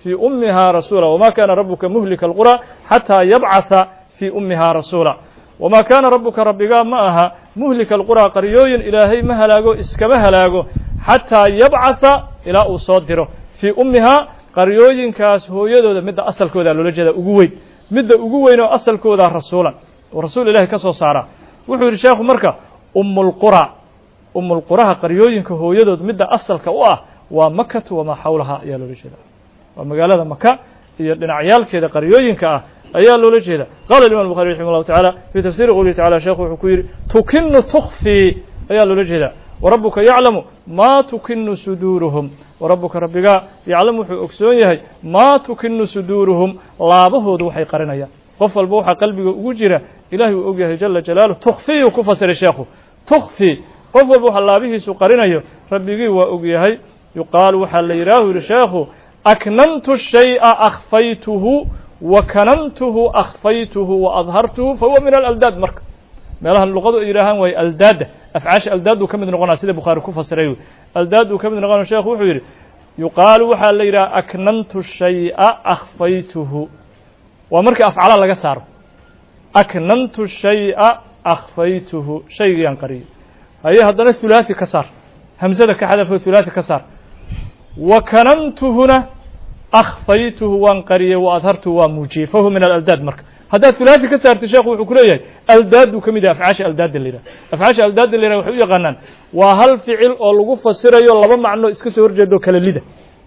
في أمها رسولا وما كان ربك مهلك القرى حتى يبعث في أمها رسولا وما كان ربك ربك معها مهلك القرى قريوين إلهي مهلاغو إسكمهلاغو حتى يبعث إلى أصدره في أمها قريوين كاس هو يدو مدى أصل كودا لولجدا أقوي مدى أقوين أصل كودا رسولا ورسول الله كسو سارا وحور الشيخ مركا أم القرى أم القرى قريوين كهو يدو مدى أصل كواه ومكة وما حولها يا لولجدا ومقالة مكة يدنا عيال كذا قريوين كاه أيال لولجدا قال الإمام البخاري رحمه الله تعالى في تفسير قوله تعالى شيخ حكير تكن تخفي أيال لولجدا وربك يعلم ما تكن صدورهم وربك ربك يعلم أكسونيه ما تكن صدورهم لا بهود وحي قرنيا قف البوحة قلبك وجرة إلهي وأوجه جل جلاله تخفي وكفسر الشيخ تخفي قف البوحة الله به سقرنيا ربك وأوجه يقال وحل يراه الشيخ أكننت الشيء أخفيته وكننته أخفيته وأظهرته فهو من الألداد مرك meelaha luqadu yiraahan way aldaad afcaash aldaad uu kamid noqonaa sida Bukhari ku fasiray aldaad uu kamid noqonaa sheekhu wuxuu yiri yuqaal waxa la yiraahdaa aknantu shay'a akhfaytuhu wa markii afcala laga saaro aknantu shay'a akhfaytuhu shaygan qari hay hadana thulathi ka saar hamzada ka xadafo thulathi ka saar wa kanantuhuna akhfaytuhu wan qariya wa adhartu wa mujifahu min al-aldad marka هذا ثلاثي كسرت الشيخ وحكوليه الداد وكميد أفعاش الداد اللي را أفعاش الداد اللي را وحوي قنان وهل فعل أو لغف السيرة يلا بمع إنه إسكسر جدو كالليدة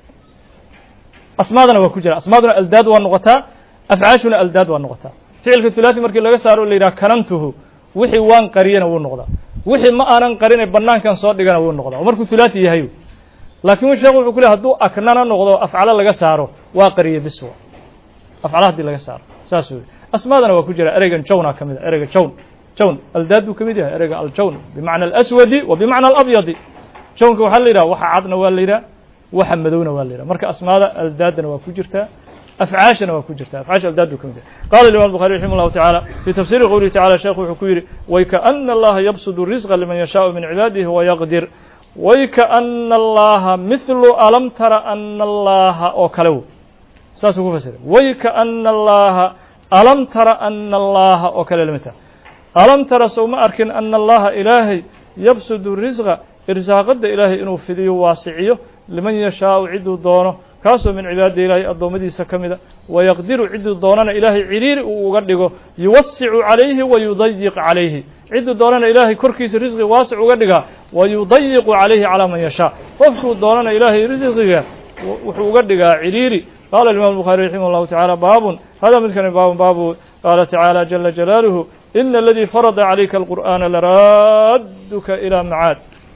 أسمادنا وكجرا أسمادنا الداد والنقطة أفعاشنا الداد والنقطة فعل الثلاثي مركي لغا سارو اللي را كننته وحي وان قرينا والنقطة وحي ما أنا قرينا بنان كان صوت لغا والنقطة ومركو ثلاثي يهيو لكن الشيخ وحكوليه هدو أكننا نقطة أفعال لغا سارو واقرية بسوا أفعالات دي لغا سارو ساسوي أسماءنا وكجرا أرجع جونا كمية أرجع جون جون الداد كمية أرجع الجون بمعنى الأسود وبمعنى الأبيض جون كوحليرا وحعدنا والليرا وحمدونا والليرا مرك أسماء الدادنا وكجرتا أفعاشنا وكجرتا أفعاش الداد كمية قال الإمام البخاري رحمه الله تعالى في تفسير قوله تعالى شيخ حكير ويكأن الله يبسط الرزق لمن يشاء من عباده ويقدر ويكأن الله مثل ألم ترى أن الله أوكلو ساسو فسر ويكأن الله ألم ترى أن الله وكلمته ألم ترى سوما أركن أن الله إلهي يبسط الرزق إرزاق قد إلهي إنه فدي واسعيه لمن يشاء عدو دونه كاسو من عباد إلهي الضومدي سكمده ويقدر عدو دوننا إلهي عرير وقدقه يوسع عليه ويضيق عليه عدو دوننا إلهي كركيس رزق واسع وقدقه ويضيق عليه على من يشاء وفكو دوننا إلهي رزقه وقدقه عريري قال الإمام البخاري رحمه الله تعالى باب هذا مثل باب باب قال تعالى جل جلاله إن الذي فرض عليك القرآن لرادك إلى معاد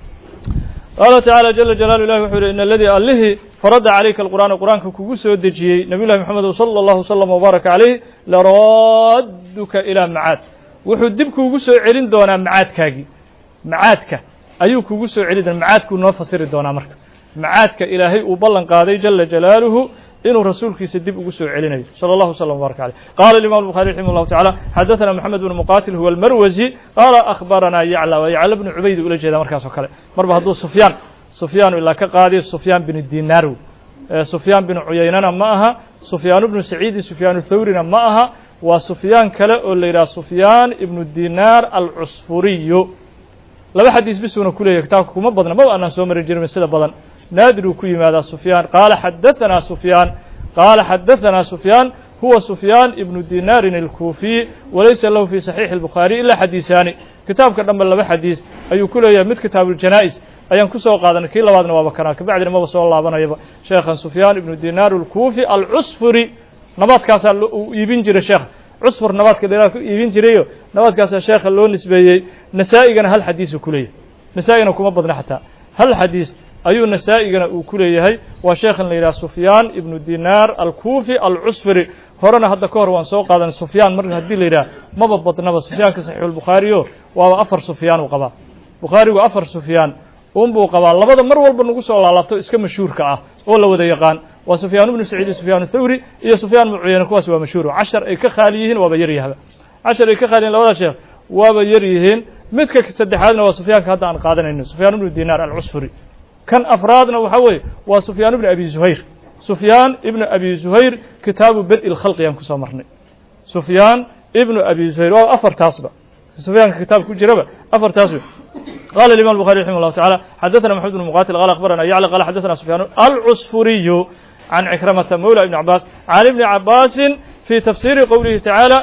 قال تعالى جل جلاله الله وحده إن الذي الله فرض عليك القرآن القرآن كوكوس ودجي نبي الله محمد صلى الله وسلم وبارك عليه لرادك إلى معاد وحدب كوكوس علين دونا معاد كاجي معادك أيو كوكوس علين معادك ونفسر دونا مرك معادك إلهي وبلن قاضي جل جلاله إنه رسولك يسدب وقسو علينا صلى الله وسلم وبارك عليه قال الإمام البخاري رحمه الله تعالى حدثنا محمد بن مقاتل هو المروزي قال أخبرنا يعلى ويعلى بن عبيد ولا جيدا مركز وكاله مربى هدو سفيان سفيان إلا كقاضي سفيان بن الدينار سفيان بن عيينة معها سفيان بن سعيد سفيان الثوري معها وسفيان كلا إلى سفيان ابن الدينار العصفوري لما حديث بسونا كله يكتاكم ما بدنا ما أنا سومر الجرم السلة بدن نادر كي ماذا سفيان قال حدثنا سفيان قال حدثنا سفيان هو سفيان ابن دينار الكوفي وليس له في صحيح البخاري إلا حديثان كتاب كلام الله حديث أي كله يمد كتاب الجنائز أيام كسو قادنا كي لبعضنا وبكرنا بعد ما وصل الله بنا يبا شيخ سفيان ابن دينار الكوفي العصفري نبات كاس يبين جري الشيخ عصفر نبات كده يبين جريه نبات كاس الشيخ اللون نسبي نسائجنا هل حديث كله نسائجنا كم بدنا حتى هل حديث أيو نسائجنا وكله هاي وشيخ اللي سفيان ابن دينار الكوفي العصفري هرنا هذا كور وان سوق هذا سفيان مرة هدي ليرا ما ببطنا بس سفيان كصحيح البخاري وأفر سفيان وقبا بخاري وأفر سفيان أم بو قبا لبدا مر والب نقص الله لابتو اسكم مشهور كأه ولا وده يقان وسفيان بن سعيد سفيان الثوري إيه سفيان بن عيينة كواس ومشهور عشر إيه كخاليهن وبيريه هذا عشر إيه كخاليهن لولا شيخ وبيريهن متك كسدحادنا وسفيان كهذا عن قادنا إنه سفيان بن دينار العصفري كان أفرادنا وحوي وسفيان بن أبي زهير سفيان ابن أبي زهير كتاب بدء الخلق ينكسر مرني سفيان ابن أبي زهير وأفر تاسبة سفيان كتاب كجربة أفر تاسبة قال الإمام البخاري رحمه الله تعالى حدثنا محمد بن مقاتل قال أخبرنا يعلى قال حدثنا سفيان العصفوري عن عكرمة مولى ابن عباس عن ابن عباس في تفسير قوله تعالى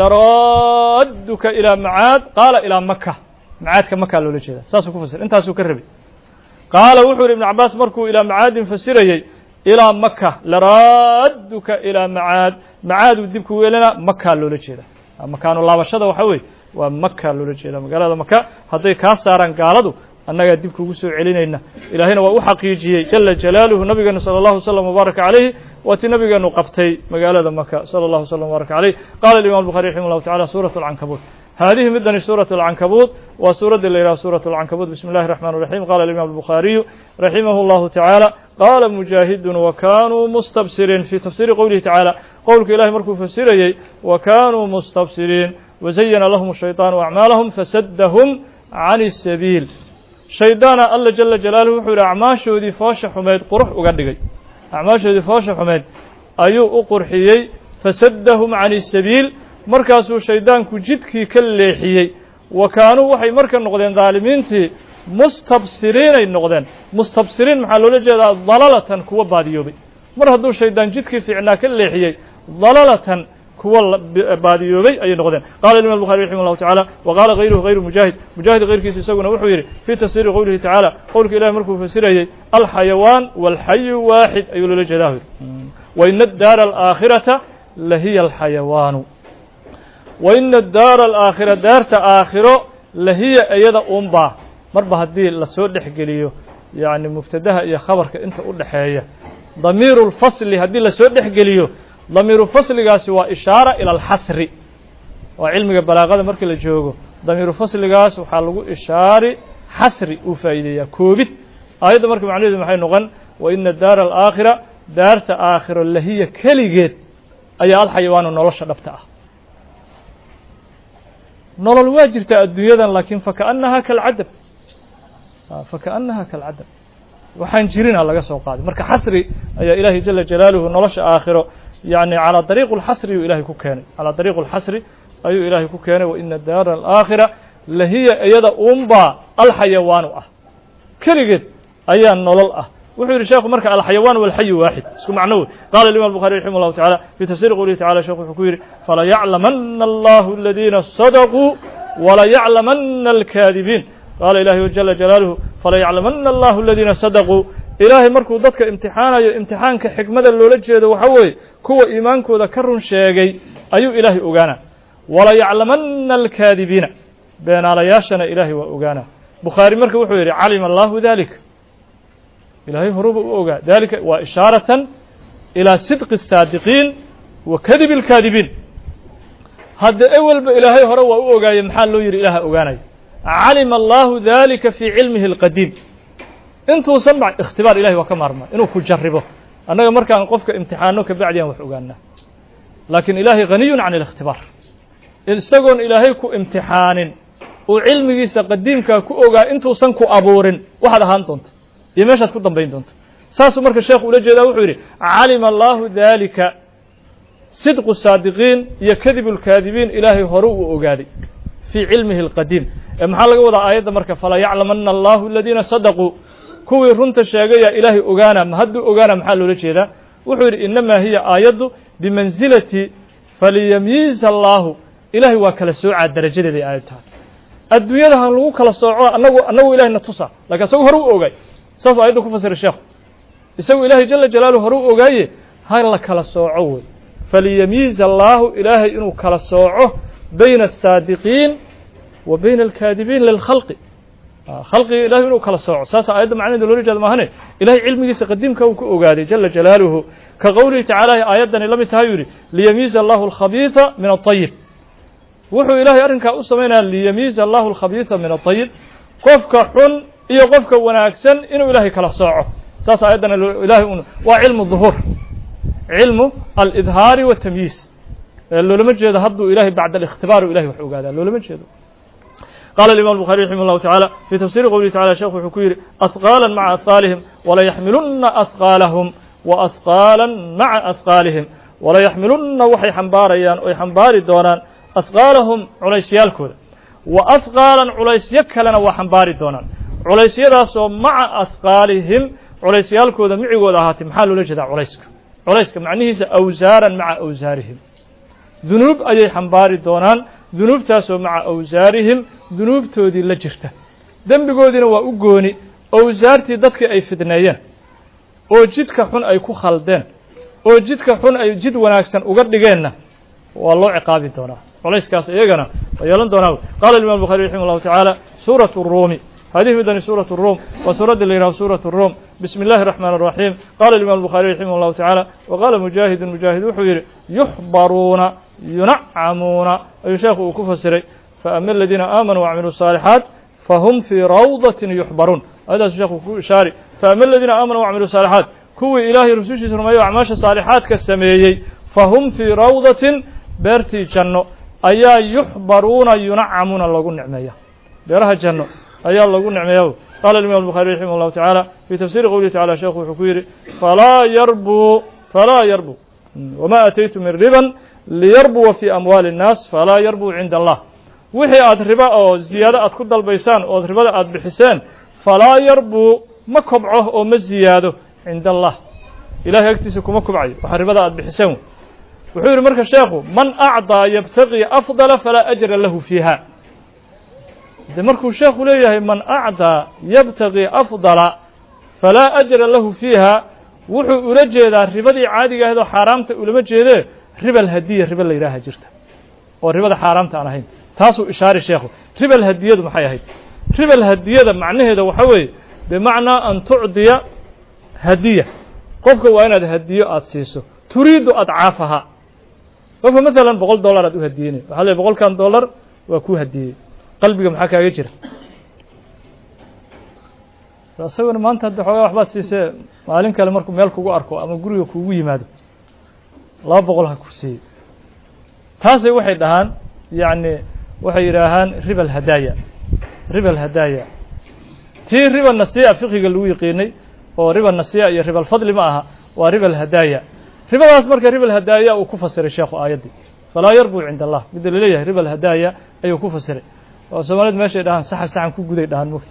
لرادك إلى معاد قال إلى مكة معاد كمكة لولا كذا ساسو كفسر انت سو كربي قال وحور ابن عباس مركو إلى معاد فسري إلى مكة لرادك إلى معاد معاد ودبك ويلنا مكة لولا كذا مكان الله وشده وحوي ومكة لولا كذا مقالة مكة هذي كاساران قالدو annaga dib kugu soo celinayna ilaahayna waa u xaqiijiyay jalla jalaaluhu nabigeena sallallahu alayhi wasallam mubarak alayhi wati nabigeenu qabtay magaalada Makka sallallahu alayhi wasallam mubarak alayhi qala al-imam al-bukhari rahimahullah ta'ala suratu al-ankabut هذه مدن سورة العنكبوت وسورة الليلة سورة العنكبوت بسم الله الرحمن الرحيم قال الإمام البخاري رحمه الله تعالى قال مجاهد وكانوا مستبصرين في تفسير قوله تعالى قولك إله مركو فسيري وكانوا مستبصرين وزين لهم الشيطان أعمالهم فسدهم عن السبيل شيطان الله جل جلاله وحول أعماشه ذي فاش حميد قرح وقدقي أعماشه ذي فاش حميد أيو أقرحيي فسدهم عن السبيل مركزو شيطان كجدكي كالليحيي وكانوا وحي مركز نقدين ظالمينتي مستبصرين النقدين مستبصرين محلو لجدا ضلالة كوا باديوبي مر هدو شيطان جدكي في عنا كالليحيي ضلالة كوا باديوبي أي نقدين قال الإمام البخاري رحمه الله تعالى وقال غيره غير مجاهد مجاهد غير كيس يسوون وحويري في تفسير قوله تعالى قولك إله مركو فسيره الحيوان والحي واحد أي لجداه وإن الدار الآخرة لهي الحيوان وإن الدار الآخرة دار آخرة لهي أيضا أمبا مربع هذه لسود حقليه يعني مبتدها يا خبرك أنت قول حياة ضمير الفصل هذه لسود حقليه ضمير الفصل قاس هو إشارة إلى الحصر وعلم البلاغة مركل الجوجو ضمير الفصل قاس وحلو إشارة حصر وفائدة كوبت أيضا مركب معنيه محي نغن وإن الدار الآخرة دار آخرة اللي هي كليجت أي الحيوان ونرش نبتها نرى الواجر تأديدا لكن فكأنها كالعدب فكأنها كالعدب وحنجرين على قصة وقاعد مرك حسري يا إلهي جل جلاله نرش آخره يعني على طريق الحسر إلهي كوكاني على طريق الحسر أي إلهي كوكاني وإن الدار الآخرة لهي أيضا أمبا الحيوان أه كرجت أي النلل أه وحير الشيخ مرك الحيوان والحي واحد اسكو معنوه قال الإمام البخاري رحمه الله تعالى في تفسير قوله تعالى شيخ الحكوير فلا يعلمن الله الذين صدقوا ولا يعلمن الكاذبين قال إلهي جل جلاله فلا يعلمن الله الذين صدقوا إلهي مركو ضدك امتحانا امتحان كحكمة اللولجة وحوي كو إيمانكو ذكر شيئا أيو إلهي أغانا ولا يعلمن الكاذبين بين على ياشنا إلهي وأغانا بخاري مركو وحوير علم الله ذلك إلهي هروب أوغا ذلك وإشارة إلى صدق الصادقين وكذب الكاذبين هذا أول بإلهي هروب أوغا يمحل له يري إله أوغاني علم الله ذلك في علمه القديم انتو سمع اختبار إلهي وكمارما إنه كجربه أنه مركا نقفك امتحانه كبعد يوم وحوغانا لكن إلهي غني عن الاختبار استقون إلهيكو امتحان وعلمه سقديمك كو أوغا انتو سنكو أبورن واحد هانتونت يمشي تكون بين دونت ساسو مركز الشيخ ولا جدا وحوري علم الله ذلك صدق الصادقين يكذب الكاذبين إلهي هرو وأغادي في علمه القديم محل وضع آيات مركز فلا يعلمن الله الذين صدقوا كوي رنت الشيغية إلهي أغانا مهد أغانا محل ولا جدا وحوري إنما هي آيات بمنزلة فليميز الله إلهي وكل سوء الدرجة دي آياتها الدنيا لها لو كلا سوء أنه أنه إلهي نتصع لكن سوء هرو أغاي سوف أيضا كفسر الشيخ يسوي إلهي جل جلاله هروء وقايه هاي الله كلا صوعه فليميز الله إلهي إنه كلا صوعه بين الصادقين وبين الكاذبين للخلق خلق إلهي إنه كلا صوعه ساسا أيضا معنى دلوري جل مهنه إلهي علمي سقديم كوكوغادي جل جلاله كقوله تعالى آياتنا لم يتهايري ليميز الله الخبيث من الطيب وحو إلهي أرنك أسمينا ليميز الله الخبيث من الطيب قفك حن iyo qofka wanaagsan inuu ilaahay kala sooco saas ayadana ilaahay waa cilmu dhuhur cilmu al-idhari wa tamyiz loolama jeedo haduu ilaahay bacda al-ikhtibar ilaahay wax ogaada loolama jeedo قال الإمام البخاري رحمه الله تعالى في تفسير قوله تعالى شيخ حكير أثقالا مع أثقالهم ولا يحملن أثقالهم وأثقالا مع أثقالهم ولا يحملن وحي حنباريان أو حنباري دونان أثقالهم عليسيالكود وأثقالا عليس يكلنا وحنباري دونان عليس يداسو مع أثقالهم عليسيالكود معيقود هاتم حالو لجدا عليسك عليسك معنيه أوزارا مع أوزارهم ذنوب أي حنباري دونان ذنوب تاسو مع أوزارهم ذنوب تودي لجرته dembigoodyna waa u gooni owsaartii dadka ay fidneeyeen oo jidka xun ay ku khaldeen oo jidka xun ay jid wanaagsan uga dhigeenna waa loo ciqaabi doonaa culayskaas iyagana waa yeelan doonaa qaala imaam bukhari raximahullahu tacaala suuratu ruumi هذه بدن سورة الروم وسورة اللي سورة الروم بسم الله الرحمن الرحيم قال الإمام البخاري رحمه الله تعالى وقال مجاهد مجاهد وحير يحبرون ينعمون أي شيخ وكفسري فأما الذين آمنوا وعملوا الصالحات فهم في روضة يحبرون هذا الشيخ شاري فأما الذين آمنوا وعملوا الصالحات كوي إلهي رسوشي سرمي وعماش الصالحات كالسميي فهم في روضة بيرتي جنو أيا يحبرون ينعمون الله قل نعمية بيرها جنو أيا الله قل نعمية قال الإمام البخاري رحمه الله تعالى في تفسير قوله تعالى شيخ وحكيري فلا يربو فلا يربو وما أتيت من ربا ليربو في أموال الناس فلا يربو عند الله wixii aad riba oo ziyaado aad ku dalbaysaan oo ribada aad bixiseen falaa yarbu ma kobco oo ma ziyaado cinda allah ilaahay agtiisa kuma kobcayo waxa ribada aad bixiseen wuxuu yiri marka sheekhu man a'da yabtaqi afdala fala ajra lahu fiha de markuu sheekhu leeyahay man a'da yabtaqi afdala fala ajra lahu fiha wuxuu ula jeedaa ribadii caadiga ahayd oo xaraamta ulama jeedee ribal hadiya riba la yiraahdo jirta oo ribada xaraamta aan ahayn taasuu ishaari sheekhu ribal hadiyadu maxay ahayd ribal hadiyada macnaheeda waxa weeye bimacnaa an tucdiya hadiya qofka waa inaad hadiyo aad siiso turiidu adcaafaha qofka maalan boqol dollar aad u hadiyeynay waxaa leeyahay boqolkan dollar waa kuu hadiyey qalbiga maxaa kaaga jira asaguna maanta hadda xoogaa waxbaad siisee maalin kale markuu meel kugu arko ama guriga kuugu yimaado laba boqol ha ku siiye taasay waxay dhahaan yacni waxay yidhaahaan riba alhadaaya riba alhadaaya tii riba nasiya fiqiga lagu yiqiinay oo riba nasiya iyo riba alfadli ma aha waa riba alhadaaya ribadaas marka riba alhadaaya uu ku fasiray sheekhu aayaddii falaa yarbu cinda allah midda la leeyahay riba alhadaaya ayuu ku fasiray oo soomaalida meeshay dhahaan saxan saxan ku guday dhahaan mugta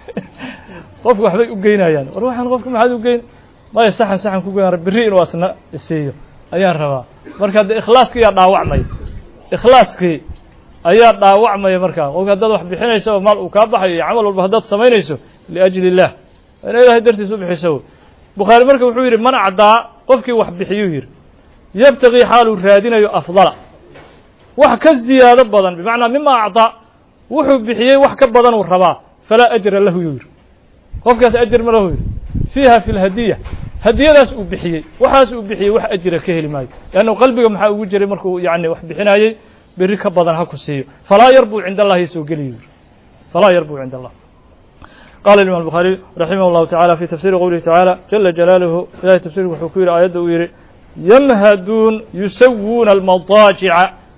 qofku waxbay u geynayaan war waxaan qofka maxaad u geyn maya saxan saxan ku geynaa berri inuu asna isiiyo ayaan rabaa marka hadda ikhlaaskii yaa dhaawacmay ikhlaaskii ayaa dhaawacmaya markaa qofka haddaad wax bixinayso oo maal uu kaa baxayo iyo camal walba haddaad samaynayso liajli illah ina ilaahay dartiis u bixiso bukhaari marka wuxuu yidhi man acdaa qofkii wax bixiyuu yidhi yabtaqii xaaluu raadinayo afdala wax ka ziyaado badan bimacnaa mima acdaa wuxuu bixiyey wax ka badan uu rabaa falaa ajra lahu yuu yidhi qofkaas ajir ma lahu yidhi fiiha fi lhadiya hadiyadaas uu bixiyey waxaas uu bixiyey wax ajira ka heli maayo leannu qalbiga maxaa ugu jiray markuu yacni wax bixinayey berri ka badan ha ku siiyo falaa yarbu cinda allahi soo geliyo falaa yarbu cinda allah قال الإمام البخاري رحمه الله تعالى في تفسير قوله تعالى جل جلاله إلهي تفسير وحكير آيات ويري يمهدون يسوون المضاجع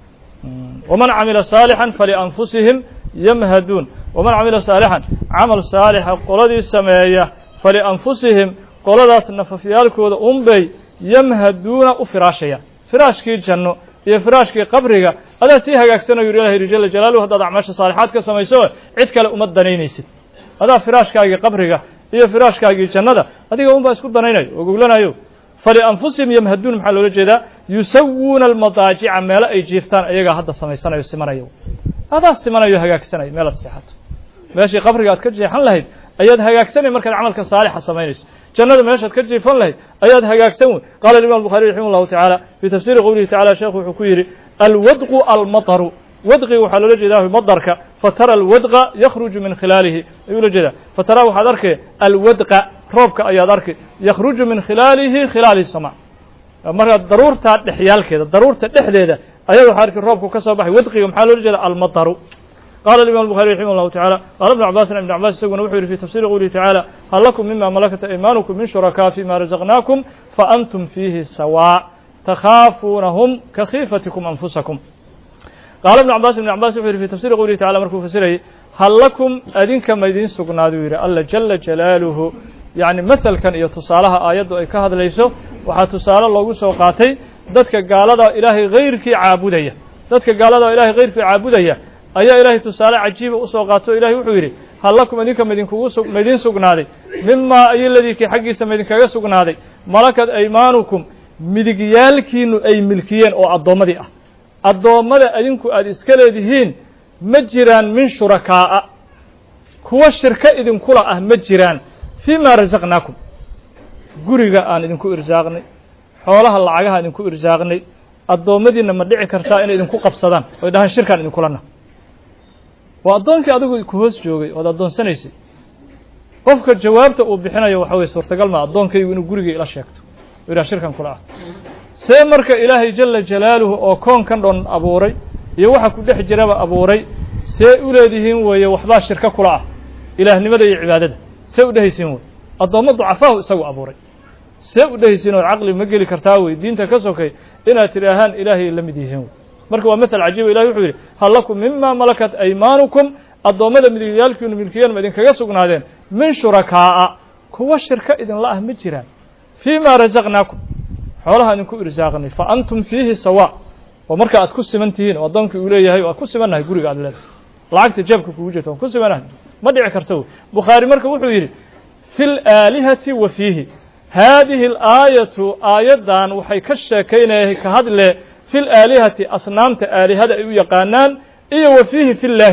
ومن عمل صالحا فلأنفسهم يمهدون ومن عمل صالحا عمل صالح قلدي السماية فلأنفسهم قلدي النففيالكو أمبي يمهدون أفراشيا فراشكي جنو iyo firaashkii qabriga adaa sii hagaagsanayo ilaahay jalla jalaaluhu haddaad acmaasha saalixaad ka samayso cid kale uma danaynaysid adaa firaashkaagii qabriga iyo firaashkaagii jannada adiga unbaa isku danaynayo oo goglanayo falianfusihim yamhaduun maxaa loola jeedaa yusawuuna almadaajica meelo ay jiiftaan ayagaa hadda samaysanayo simanayo adaa simanayo hagaagsanayo meelaad seexato meeshii qabriga aad ka jeexan lahayd ayaad hagaagsanay markaad camalka saalixa samaynayso jannada meeshaad ka jiifan lahayd ayaad hagaagsan wey qaala الإمام البخاري رحمه الله تعالى في تفسير قوله تعالى sheekhu wuxuu ku yidhi alwadqu almaطru wadqi waxaa loola jeedaa madarka fatara alwadqa yakhruju min khilaalihi ayuu la jeedaa fatara waxaad arkay alwadqa roobka ayaad arkay yakhruju min khilaalihi khilaali الsama marka daruurta dhexyaalkeeda daruurta dhexdeeda ayaad waxaa arkay roobku ka soo baxay wadqiga maxaa loola jeedaa almaطru قال الإمام البخاري رحمه الله تعالى قال ابن عباس ابن عباس سجن وحير في تفسير قوله تعالى هل لكم مما ملكت أيمانكم من شركاء فيما رزقناكم فأنتم فيه سواء تخافونهم كخيفتكم أنفسكم قال ابن عباس ابن عباس وحير في تفسير قوله تعالى مركو فسره هل لكم أدين كما يدين سجناد وير الله جل جلاله يعني مثل كان يتصالها آيات أي كهذا ليسو وحتصال الله سو قاتي dadka gaalada ilaahay غeyrkii caabudaya dadka gaalada ilaahay غeyrkii caabudaya ayaa ilaahay tusaale cajiib u soo qaato ilaahay wuxuu yiri halakum idinka midin kugu sug midin sugnaaday mimma ayladii ki xaqiisa midin kaga sugnaaday malakad aymaanukum midigyaalkiinu ay milkiyeen oo adoomadii ah adoomada adinku aad iska leedihiin ma jiraan min shurakaa kuwa shirka idin kula ah ma jiraan fima razaqnaakum guriga aan idinku irsaaqnay xoolaha lacagaha idinku irsaaqnay adoomadiina ma dhici kartaa inay idinku qabsadaan oo dhahan shirkaan idin kulana waa adoonkii adigu ku hoos joogay oo adoonsanaysay qofka jawaabta uu bixinayo waxa way suurtagal ma adoonkaygu inuu guriga ila sheegto oo ila shirkan kula ah see marka ilaahay jalla jalaaluhu oo koonkan dhan abuuray iyo waxa ku dhex jiraba abuuray see u leedihiin weeye waxba shirka kula ah ilaahnimada iyo cibaadada see u dhahaysiin way adoomo ducafaa isagu abuuray see u dhahaysiin oo aqli ma geli kartaa way diinta ka sokay inaad tiraahaan ilaahay la mid yihiin marka waa مثل cajiib ilaahay wuxuu yiri hal lakum mimma malakat aymaanukum adoomada midigyaalkiinu milkiyeen ma idin kaga sugnaadeen min shurakaa kuwa shirka idin la ah ma jiraan fima razaqnaakum xoolaha idinku irsaaqnay fa antum fiihi sawa oo marka aad ku simantihiin oo adoonku uu leeyahay waa ku simanahay guriga aad leedahay lacagta jeebka kugu jirto ku simanahay ma dhici karto Bukhari marka wuxuu yiri fil aalihati wa fiihi هذه الآية آية وحي كشكينه كهدله في الآلهة أصنامت آلهة أي يقانان إيه وفيه في الله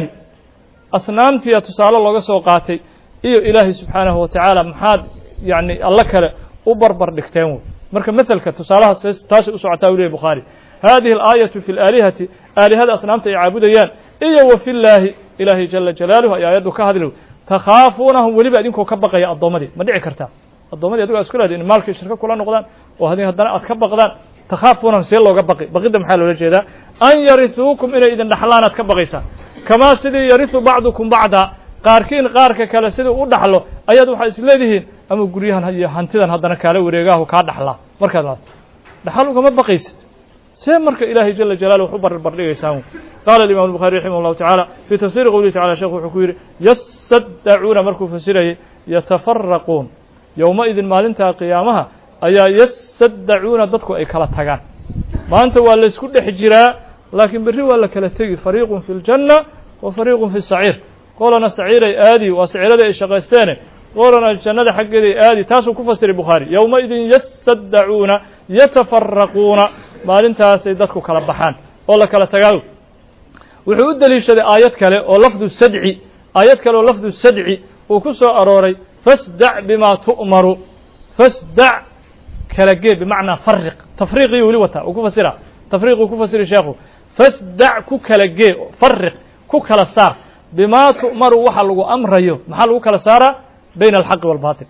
أصنامت يتصال الله سوقاتي إيه إلهي سبحانه وتعالى محاد يعني الله كله أبربر دكتامه مركب مثل كتصالها تاسع أسعة تاولي بخاري هذه الآية في الآلهة آلهة أصنامت يعبديان إيه وفي الله إلهي جل جلاله آيات كهدله تخافونهم ولي بعدينكم كبقى يا الضمدي ما دعي كرتا الضمدي أدوك أسكولها إن مالك الشركة كلها نقدان وهذه هدنا أتكبقدان تخافونهم سير لو كبقي بقدم حاله لجيدا أن يرثوكم إلى إذا نحلانات كبقيسا كما سيدي يرث بعضكم بعضا قاركين قارك كلا سيدي ودحلو أياد waxay isleedihiin ama guriyahan hadiya hantidan hadana kala wareegaho ka dhaxla markaad waad dhaxalu kama baqaysid see marka ilaahay jalla jalaaluhu wuxuu barbar dhigaysaa qala al-imam al-bukhari rahimahullahu ta'ala fi tafsir qawli ta'ala sheekhu wuxuu ku yiri yasadduuna markuu fasiray yatafarraqun yawma idin maalinta qiyaamaha ayaa yasadduuna dadku ay kala tagaan maanta waa la isku dhex jiraa laakiin bari waa la kala tagi fariiqun fil janna wa fariiqun fis sa'ir qolana saciiray aadi waa saciirada ay shaqaysteen qolana jannada xaqeeday aadi taasoo ku fasiray bukhari yawma idin yasadduuna yatafarraquna maalintaas ay dadku kala baxaan oo la kala tagaa wuxuu u daliishaday aayad kale oo lafdu sadci aayad kale oo lafdu sadci uu ku soo arooray fasda' bima tu'maru fasda' kala geeb bimacna farriq tafriiqi wali wata uu ku fasira tafriiq uu ku fasira sheekhu fasda' ku kala geeb farriq ku kala saar bima tu'maru waxa lagu amrayo maxaa lagu kala saara bayna al-haqq wal baatil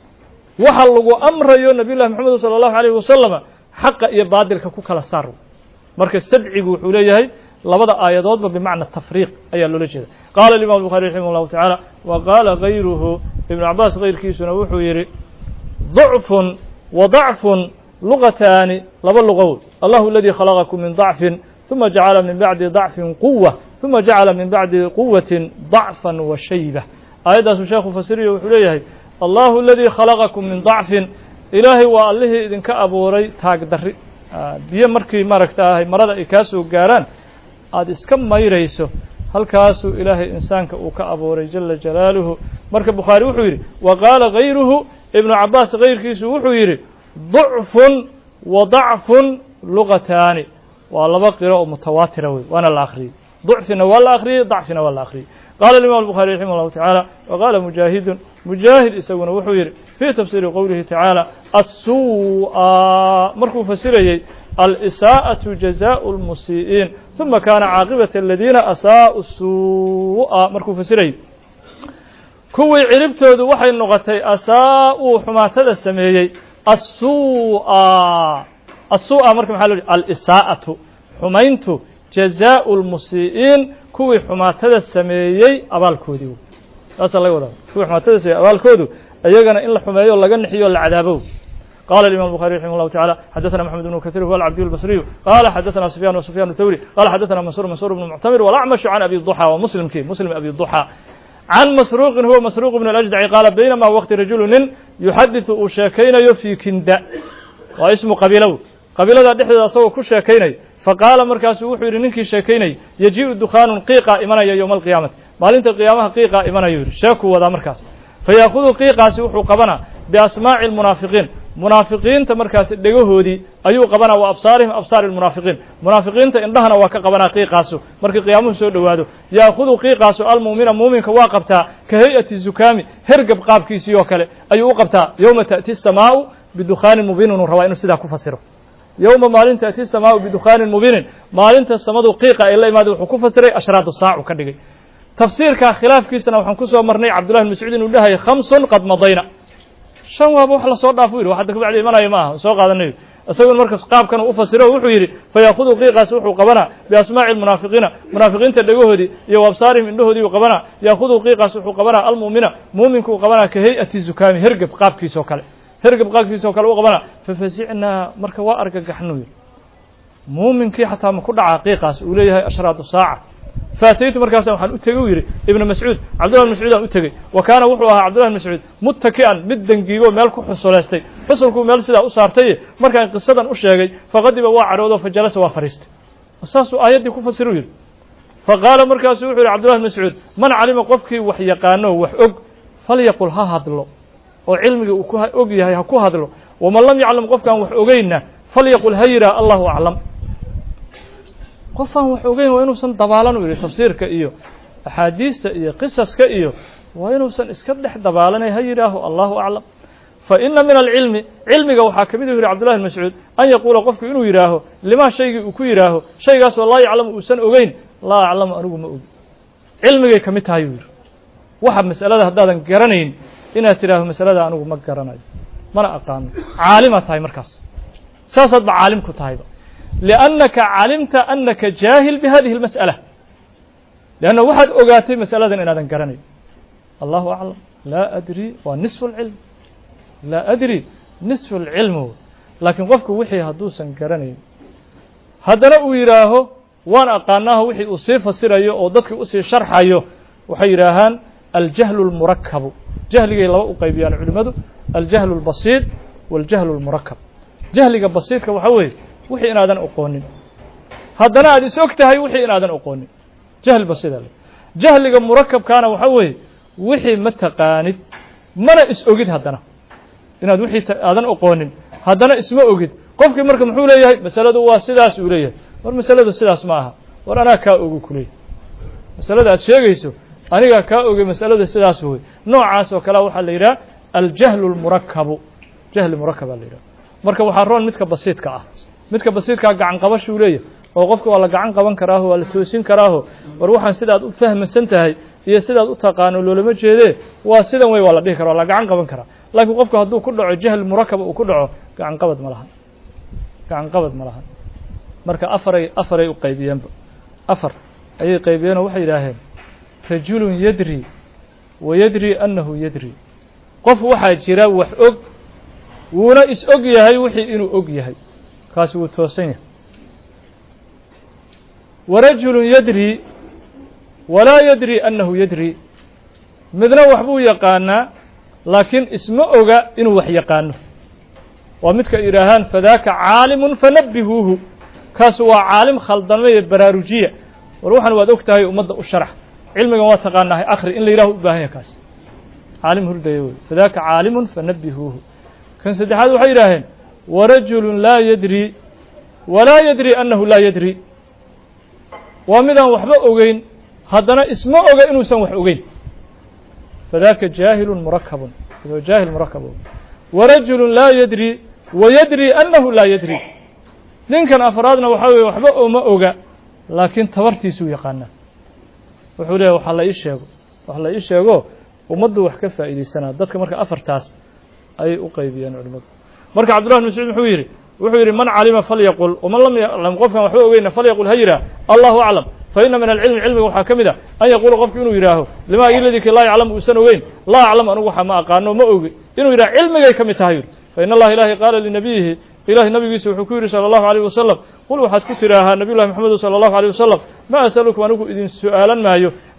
waxa lagu amrayo nabiyullaahi maxamed sallallahu alayhi wasallam xaqa iyo baadilka ku kala saar marka sadcigu wuxuu leeyahay labada aayadoodba bimacna tafriiq ayaa loo jeedaa qaala al-imam al-bukhari rahimahullahu ta'ala wa qala ghayruhu ibn abbas ghayrkiisuna wuxuu yiri du'fun wa da'fun lughataani laba luqaw allahu alladhi khalaqakum min da'fin thumma ja'ala min ba'di da'fin quwwa thumma ja'ala min ba'di quwwatin da'fan wa shayba aayadaas sheekhu fasiriyo wuxuu leeyahay allahu alladhi khalaqakum min da'fin ilaahay waa allihii idinka abuuray taag darri biyo markii maaragtay marada ay ka soo gaaraan aad iska mayrayso halkaasuu ilaahay insaanka uu ka abuuray jalla jalaaluhu marka bukhari wuxuu yiri wa qala ghayruhu ibn abbas ghayrkiisu wuxuu yiri du'fun wa da'fun lughataani waa laba qiro oo mutawaatira way waana la akhriyo du'fina wala akhriyo da'fina wala akhriyo qala al-imam al-bukhari rahimahullahu ta'ala wa qala mujahid mujahid isaguna wuxuu yiri في تفسير قوله تعالى السوء مركو فسيري الإساءة جزاء المسيئين ثم كان عاقبة الذين أساءوا السوء مركو فسيري كوي عربتود وحي النغتي أساءوا حماتة السميي السوء السوء مركو محلو الإساءة حمينتو جزاء المسيئين كوي حماتة السميي أبال كوديو أسأل الله ولا كوي حماتة السميي أبال كوديو أيجنا إن الحماية لجن حيو العذابه قال الإمام البخاري رحمه الله تعالى حدثنا محمد بن كثير هو العبدي البصري قال حدثنا سفيان وسفيان الثوري قال حدثنا منصور منصور بن معتمر والأعمش عن أبي الضحى ومسلم كي مسلم أبي الضحى عن مسروق هو مسروق بن الأجدع قال بينما وقت رجل يحدث شاكين في كندا واسم قبيله قبيلة دحدة أصوى كل شاكيني فقال مركز وحير ننكي شاكيني يجيء الدخان قيقا إمانا يوم القيامة مالنت القيامة قيقا إمانا يوري شاكو وذا مركز فيأخذ قيقا سوحو قبنا بأسماع المنافقين منافقين تمركز دغهودي أيو قبنا وأبصارهم أبصار المنافقين منافقين تإندهنا وكقبنا قيقاسو مركز قيامه سو دوادو يأخذ قيقاسو المؤمن مؤمن كواقبتا كهيئة الزكام هرقب قاب كيسي وكله أيو قبتا يوم تأتي السماء بدخان مبين ونروى إنه سيدا كفسره يوم مالين تأتي السماء بدخان مبين مالين تستمد قيقا إلا ما دو كفسره أشراط الساعة وكدغي تفسير كخلاف كيسنا وحن كسو مرني عبد الله بن مسعود انه لها خمس قد مضينا شن waa wax la soo dhaafo yiri waxa dadku bacdi imanay ma aha soo qaadanay asagoo markaas qaabkan u fasiro wuxuu yiri fayaqudu qiiqas wuxuu qabana bi asmaa'il munaafiqiina munaafiqiinta dhagoodi iyo wabsaarihim indhoodi uu qabana yaqudu qiiqas wuxuu qabana al mu'mina mu'minku qabana ka hay'ati zukami hergab qaabkiisa oo kale hergab qaabkiisa oo kale uu qabana fa fasicna marka waa argagaxnu mu'minkii xataa ma ku dhaca qiiqas uu leeyahay ashraadu saaca فاتيت مركز وحن أتجوير ابن مسعود عبد الله بن مسعود أتجي وكان وحوها عبد الله بن مسعود متكئا مدن جيجو مالك حصلستي حصلكم مال سدا أسارتي مركز قصة أشياء فغضب وعروضه فجلس وفرست أساس آيات كفسروا فقال مركز وحوي عبد الله بن مسعود من علم قفك وحي قانه وحق فليقل ها هذلو وعلمك أجيه هكو هذلو ومن لم يعلم قفك وحقينا فليقل هيرا الله أعلم qofan wax ogeyn waa inuusan dabaalan u yiri tafsiirka iyo axaadiista iyo qisaska iyo waa inuusan iska dhex dabaalanay ha yiraaho Allahu a'lam fa inna min al-ilmi ilmiga waxa kamid u yiri Abdullah ibn Mas'ud an yaqula qofku inuu yiraaho lima shaygi uu ku yiraaho shaygaas wallahi a'lam uusan ogeyn la a'lam anigu ma og ilmiga kamid tahay yiri waxa mas'alada hadaadan garanayn inaad tiraaho mas'alada anigu ma garanayo mana aqaan caalima tahay markaas saasad ba caalim ku tahay لأنك علمت أنك جاهل بهذه المسألة لأنه واحد أقاتي مسألة إن هذا قرني الله أعلم لا أدري ونصف العلم لا أدري نصف العلم لكن قفك وحي هدوسا قرني هذا رأويراه وانا أقاناه وحي أصيف السرايو أو ضدك أصيف شرحايو وحيراهان الجهل المركب جهل لو أقيبيان علماء الجهل البسيط والجهل المركب جهل بسيط كوحوي wixii inaadan aqoonin haddana aad is ogtahay wixii inaadan aqoonin jahl basida jahliga murakkabkaana waxa weey wixii ma taqaanid mana is ogid haddana inaad wixii aadan aqoonin haddana isma ogid qofkii marka muxuu leeyahay masaladu waa sidaas uu leeyahay war masaladu sidaas ma aha war ana ka ogu kulay masalada aad sheegayso aniga ka ogay masalada sidaas weey noocaas oo kala waxa la yiraahdaa al-jahlu al-murakkab jahl murakkab la yiraahdaa marka waxa roon midka basiidka ah midka basiirka gacan qabasho leeyahay oo qofka waa la gacan qaban karaa oo la toosin karaa war waxaan sidaad u fahmaysan tahay iyo sidaad u taqaano loolama jeedee waa sidan way waa la dhigi karaa la gacan qaban karaa laakiin qofka hadduu ku dhaco jahl murakkab uu ku dhaco gacan qabad ma laha gacan qabad ma laha marka afaray afaray u qaybiyeen afar ayay qaybiyeen waxay yiraahdeen rajulun yadri wa yadri annahu yadri qof waxa jira wax og wuuna is og yahay wixii inuu og yahay kaasi wuu toosan yahay ورجل يدري ولا يدري أنه يدري midna waxbuu yaqaanaa laakiin isma oga inuu wax yaqaano waa midka iraahan fadaaka caalimun fanabbihuhu kaas waa caalim khaldamay baraarujiya war waxan waad ogtahay ummadda u sharax cilmigan waa taqaanahay akhri in la yiraahdo u baahan yahay kaas caalim hurdayo fadaaka caalimun fanabbihuhu kan saddexaad waxay yiraahdeen warajulun laa yadri walaa yadri annahu laa yadri waa midaan waxba ogeyn haddana isma oga inuusan wax ogeyn فذاك جاهل مركب هو جاهل مركب ورجل لا يدري ويدري أنه لا يدري لين كان أفرادنا وحاول وحبأ وما أوجا لكن تورتي سوء يقانا وحوله وحلا إيشه وحلا إيشه ومضوا وحكفة إلى السنة ذاتك مرك أفرتاس أي أقيبيان علماء مرك عبد الله بن مسعود حويري وحويري من علم فليقل ومن لم يعلم قفنا وحبأ وين فليقل هيرا الله أعلم فإن من العلم علم وحاكمه أن يقول قفك إنه يراه لما يلذك لا يعلم أسنه وين لا يعلم أنه وحما أقانه ما أوغي إنه يراه علمك كم تهير فإن الله إلهي قال لنبيه إله النبي وحكوري صلى الله عليه وسلم قل وحد كتراها نبي الله محمد صلى الله عليه وسلم ما أسألك ونقول إذن سؤالا ما يو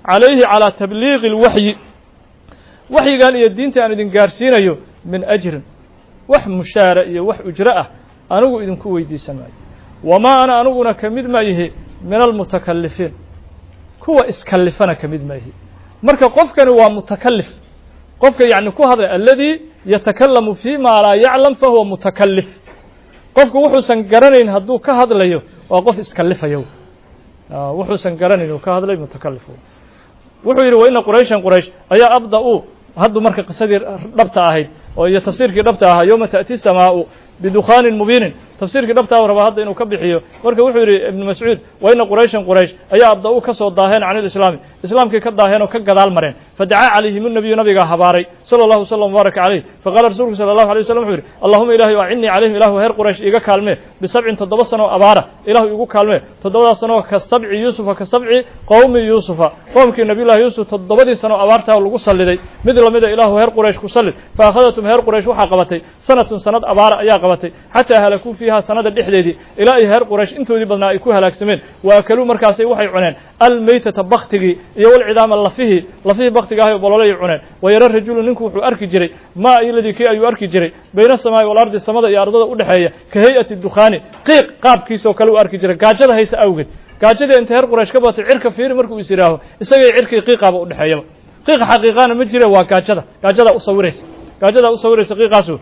calayhi calaa tabliiqi اlwaxyi waxyigan iyo diinta aan idin gaarsiinayo min ajrin wax mushaara iyo wax ujro ah anigu idinku weydiisan maayo wamaa ana aniguna ka mid ma yihi min almutakalifiin kuwa iskallifana ka mid ma yihi marka qofkani waa mutakalif qofka yacni ku hadlay alladii yatakalamu fii ma laa yaclam fahuwa mutakalif qofku wuxuusan garanayn hadduu ka hadlayo waa qof iskalifayo wuxuusan garanayn uu ka hadlay mutakalif wuxuu yidhi wa ina qurayshan quraysh ayaa abda-u hadduu marka qisadii dhabta ahayd oo iyo tafsiirkii dhabta ahaa yowma ta'ti samaau bidukhaanin mubiinin tafsiirkii dhabtaa u rabaa hadda inuu ka bixiyo marka wuxuu yidhi ibnu mascuud wa ina qurayshan quraysh ayaa abda-u ka soo daaheen can ilislaami islaamkii ka daaheen oo ka gadaal mareen fadacaa calayhim الnabiyu nabigaa habaaray salى اllahu wslam wbaaraka calayh faqala rasuulku salى اllahu alay waslam wuxuu yidhi allahuma ilahi acinnii calayhim ilahu heer quraysh iiga kaalmee bisabcin toddoba sanoo abaara ilahu igu kaalmee toddobadaas sanoo ka sabci yuusufa ka sabci qowmi yuusufa qoomkii nabiy llahi yuusuf toddobadii sanoo abaartaa lagu salliday mid lamida ilahu heer quraysh ku sallid faakhadatum heer quraysh waxaa qabatay sanatun sanad abaara ayaa qabatay xataa halakuu fiiha sanada dhexdeedii ilaa ay heer quraysh intoodii badnaa ay ku halaagsameen wa akaluu markaasay waxay cuneen almaytata baktigii iyo walcidaama lafihii lafihii baktiga ahay oo bololay cuneen wayara rajulu ninku wuxuu arki jiray maa iladii kii ayuu arki jiray bayna asamaa'i walardi samada iyo ardada u dhexeeya ka hay-ati dukhaani qiiq qaabkiisoo kale u arki jiray gaajada hayse awgeed gaajadii inta heer quraysh ka batay cirka fiiri markuu is yidhaaho isagay cirkii qiiqaaba u dhexeeyaba qiiq xaqiiqaana ma jire waa gaajada gaajadaa u sawiraysa gaajadaa u sawiraysa qiiqaasu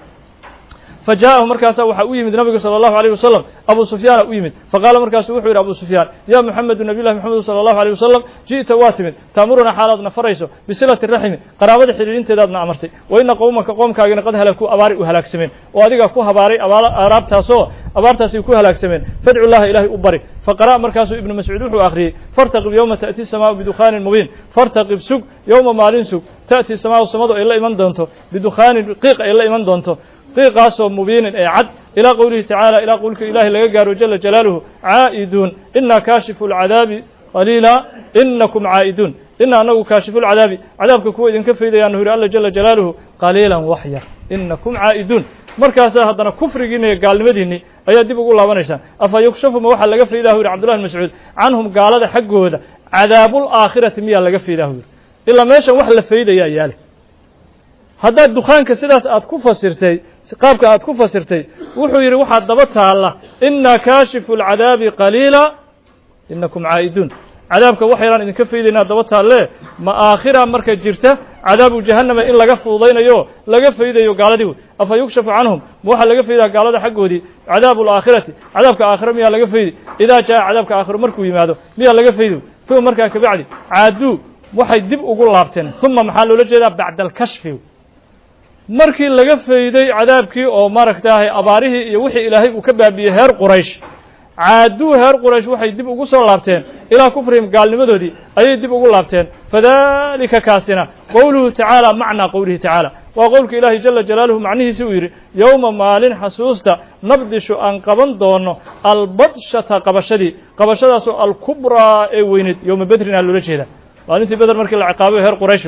فجاءه مركاسا وحا يمد النبي صلى الله عليه وسلم أبو سفيان يمد فقال مركاسا وحوير أبو سفيان يا محمد النبي الله محمد صلى الله عليه وسلم جئت واتمد تأمرنا حالاتنا فريسو بصلة الرحم قرابة حريرين تدادنا أمرتي وإن قومك قوم كاغن قد هلكوا أباري وهلاك سمين وأديك كو هباري أراب تاسو أبار تاسي كو هلاك سمين فادعوا الله إلهي أباري فقرأ مركاسو ابن مسعود وحو آخره فارتقب يوم تأتي السماء بدخان مبين فارتقب سوق يوم مالين سوق تأتي السماء والسماء إلا إيمان دونتو بدخان قيق إلا إيمان دونتو qiiqaasoo mubiinin ee cad ilaa qowlihi tacaala ilaa qowlka ilaahi laga gaaro jala jalaaluhu caa'iduun inaa kaashifu lcadaabi qaliila inakum caa'iduun ina anagu kaashifu lcadaabi cadaabka kuwa idinka faydayaanu yidhi alla jala jalaaluhu qaliilan wax yar inakum caa'iduun markaasaa haddana kufrigiinna iyo gaalnimadiinni ayaa dib ugu laabanaysaan afa yukshafu ma waxaa laga faydahu yidhi cabdullahi bn mascuud canhum gaalada xaggooda cadaabulaakhirati miyaa laga faydahu yidhi ilaa meeshan wax la faydayaa yaale haddaad dukaanka sidaas aad ku fasirtay qaabka aad ku fasirtay wuxuu yidhi waxaa daba taalla inaa kaashifu lcadaabi qaliila inakum caa'iduun cadaabka wax yaraan idinka faydaynaa daba taalle ma aakhira marka jirta cadaabu jahannama in laga fududaynayo laga faydayo gaaladii afa yukshafu canhum ma waxaa laga faydaa gaalada xaggoodii cadaabu alaakhirati cadaabka aakhira miyaa laga faydi idaa jaa cadaabka aakhiro markuu yimaado miyaa laga faydo uma markaa kabacdi caaduu waxay dib ugu laabteen uma maxaa loola jeedaa bacda alkashfi markii laga fayday cadaabkii oo maaragtaahay abaarihii iyo wixii ilaahay uu ka baabiyey heer quraysh caaduu heer quraysh waxay dib ugu soo laabteen ilaa kufrihim gaalnimadoodii ayay dib ugu laabteen fadalika kaasina qowluhu tacaala macnaa qowlihi tacaala waa qowlka ilaahay jala jalaaluhu macnihiisi uu yidhi yowma maalin xasuusta nabdishu aan qaban doono albadshata qabashadii qabashadaasoo alkubraa ee weyneed yowma bedrina loola jeeda maalintii beder markii la ciqaaboy heer quraysh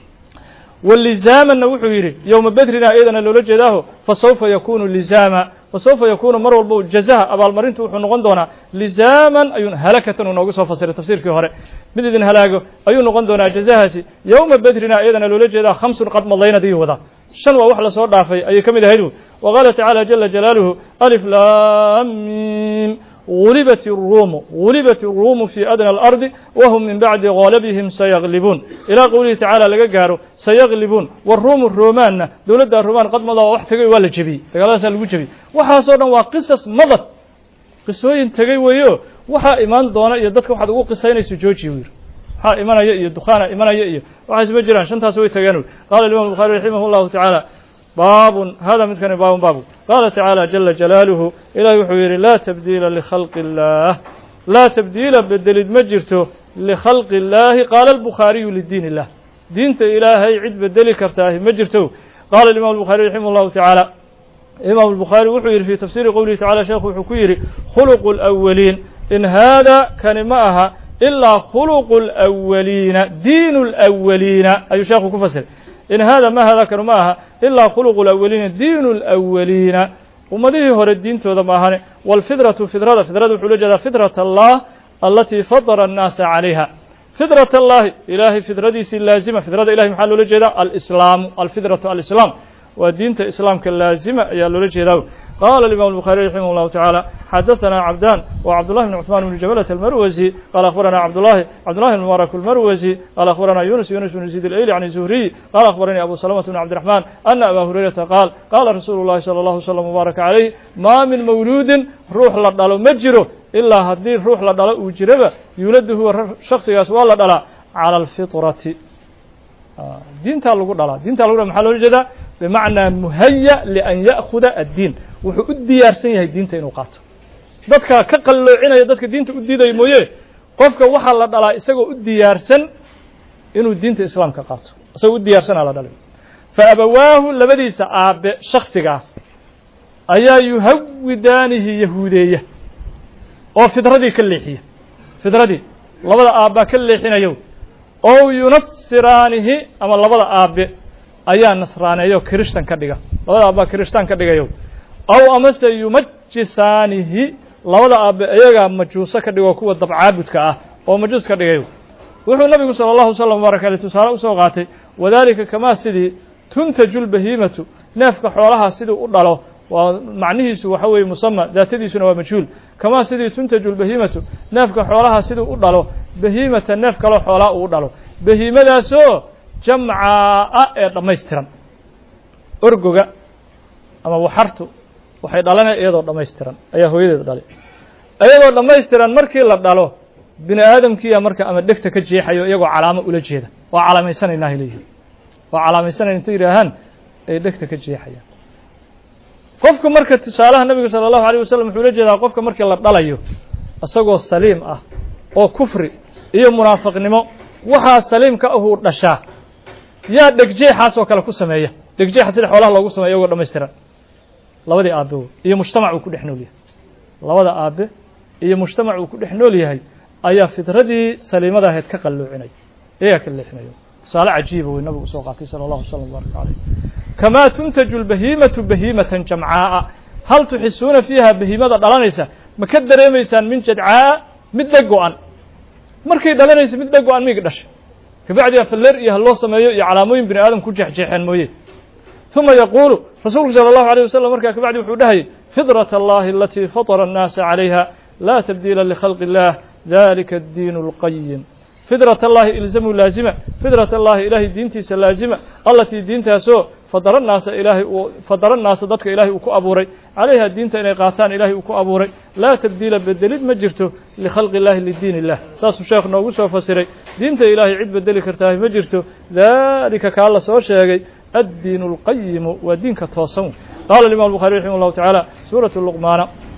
walizaamanna wuxuu yidhi yowma bedrina iyadana loola jeedaaho fasawfa yakunu lizaama fasawfa yakunu mar walba jazaha abaalmarintu wuxuu noqon doonaa lizaaman ayuu halakatan uu noogu soo fasiray tafsiirkii hore mid idin halaago ayuu noqon doonaa jazahaasi yowma bedrina iyadana loola jeedaa khamsun qad madaynadii wadaa shan waa wax lasoo dhaafay ayay ka mid ahayd wa qaala tacaala jala jalaaluhu alif laam miim غلبت الروم غلبت الروم في أدنى الأرض وهم من بعد غالبهم سيغلبون إلى قوله تعالى لقى قارو سيغلبون والروم الرومان دولة الرومان قد مضى وحتقي ولا جبي فقال سألقوا جبي وحاصرنا وقصص مضت قصوين تقي ويو وحا إيمان دونا يددك وحد وقو قصين يسجوجي وير حا إيمان يأي الدخانة إيمان يأي وحاسب جيران شنتها سوي تقانو قال الإمام البخاري رحمه الله تعالى باب هذا من كان باب باب قال تعالى جل جلاله إلى يحوير لا تبديل لخلق الله لا تبديل بدل مجرته لخلق الله قال البخاري للدين الله دينت إلهي عد بدل كرتاه مجرته قال الإمام البخاري رحمه الله تعالى الإمام البخاري وحوير في تفسير قوله تعالى شيخ حكوير خلق الأولين إن هذا كان معها إلا خلق الأولين دين الأولين أي شيخ كفسر إن هذا ما هذا كانوا معها إلا خلق الأولين دين الأولين ومديه هو الدين تودا معها والفطرة فطرة فطرة حلوجة فطرة الله التي فطر الناس عليها فطرة الله إلهي فطرتي اللازمة فطرة إلهي محل لجدا الإسلام الفطرة الإسلام ودينة الإسلام كاللازمة يا لجدا قال الإمام البخاري رحمه الله تعالى حدثنا عبدان وعبد الله بن عثمان بن جبلة المروزي قال أخبرنا عبد الله عبد الله المبارك المروزي قال أخبرنا يونس يونس بن يزيد الأيلي عن الزهري قال أخبرني أبو سلمة بن عبد الرحمن أن أبا هريرة قال قال رسول الله صلى الله عليه وسلم وبارك عليه ما من مولود روح لدالو مجره إلا هدي روح لدالو وجربه يولد هو شخص يسوى لدالا على الفطرة دين تالو دالا دين تالو محل وجدا بمعنى مهيأ لأن يأخذ الدين wuxuu u diyaarsan yahay diinta inuu qaato dadka ka qaloocinaya dadka diinta u diiday mooyee qofka waxa la dhalaa isagoo u diyaarsan inuu diinta islaamka qaato isagoo u diyaarsan la dhalay fa abawaahu labadiisa aabe shakhsigaas ayaa yuhawidanihi yahuudeeya oo fidradii ka leexiya fidradii labada aaba ka leexinayo oo yunassiraanihi ama labada aabe ayaa nasraaneeyo kirishtan ka dhiga labada aaba kirishtan ka dhigayo أو أمس يمجسانه لولا أب أيجا مجوسة كديو كوا ضب عابد كأه أو مجوس كديو وحول النبي صلى الله عليه وسلم وبارك عليه تسارع وسوقاته وذلك كما سدي تنتج البهيمة نافق حولها سدي أضله ومعنيه سو حوي مسمى ذات دي سنوا مجهول كما سدي تنتج البهيمة نافق حولها سدي أضله بهيمة نافق له حولها أضله بهيمة سو جمع أميسترم أرجوجا أما وحرته waxay dhalanay iyadoo dhameystiran ayaa hooyadeed dhalay iyadoo dhameystiran markii la dhalo bini aadamkiya marka ama dhegta ka jeexayo iyagoo calaamo ula jeeda waa calaamaysanayna leeyahay waa calaamaysanayna inta yiraahan ay dhegta ka jeexayaan qofka marka tusaalaha nabiga sallallahu alayhi wasallam wuxuu la jeedaa qofka markii la dhalayo asagoo saliim ah oo kufri iyo munaafiqnimo waxa saliimka ah uu dhashaa yaa dhegjeexaas oo kale ku sameeya dhegjeexa sida xoolaha loogu sameeyo iyagoo dhameystiran labadii aabe iyo mujtamac uu ku dhex nool yahay labada aabe iyo mujtamac uu ku dhex nool yahay ayaa fidradii saliimada ahayd ka qaloocinay ee ka leexinayo tusaale cajiib oo nabigu soo qaatay sallallahu alayhi wasallam barakatuh kama tuntaju albahimatu bahimatan jam'aa hal tuhissuna fiha bahimada dhalanaysa ma ka dareemaysaan min jad'aa mid dhago'an markay dhalanaysa mid dhago'an miig dhashay kabacdi afleer iyo loo sameeyo iyo calaamooyin bini aadam ku jeexjeexan mooyee ثم يقول رسول صلى الله عليه وسلم مركا كبعد وحده فطرة الله التي فطر الناس عليها لا تبديل لخلق الله ذلك الدين القيم فطرة الله إلزم لازمة فطرة الله إلهي دينتي سلازمة التي دينتها سوء فطر الناس إلهي فطر الناس ضدك إلهي وكو أبوري عليها دينتا إلهي قاتان إلهي وكو أبوري لا تبديل بالدليل مجرته لخلق الله للدين الله ساس الشيخ نوغوس وفسري دينتا إلهي عد بالدليل كرتاه مجرته ذلك كالله سوى شيئا الدين القيم ودين كتوسم قال الإمام البخاري رحمه الله تعالى سورة اللقمان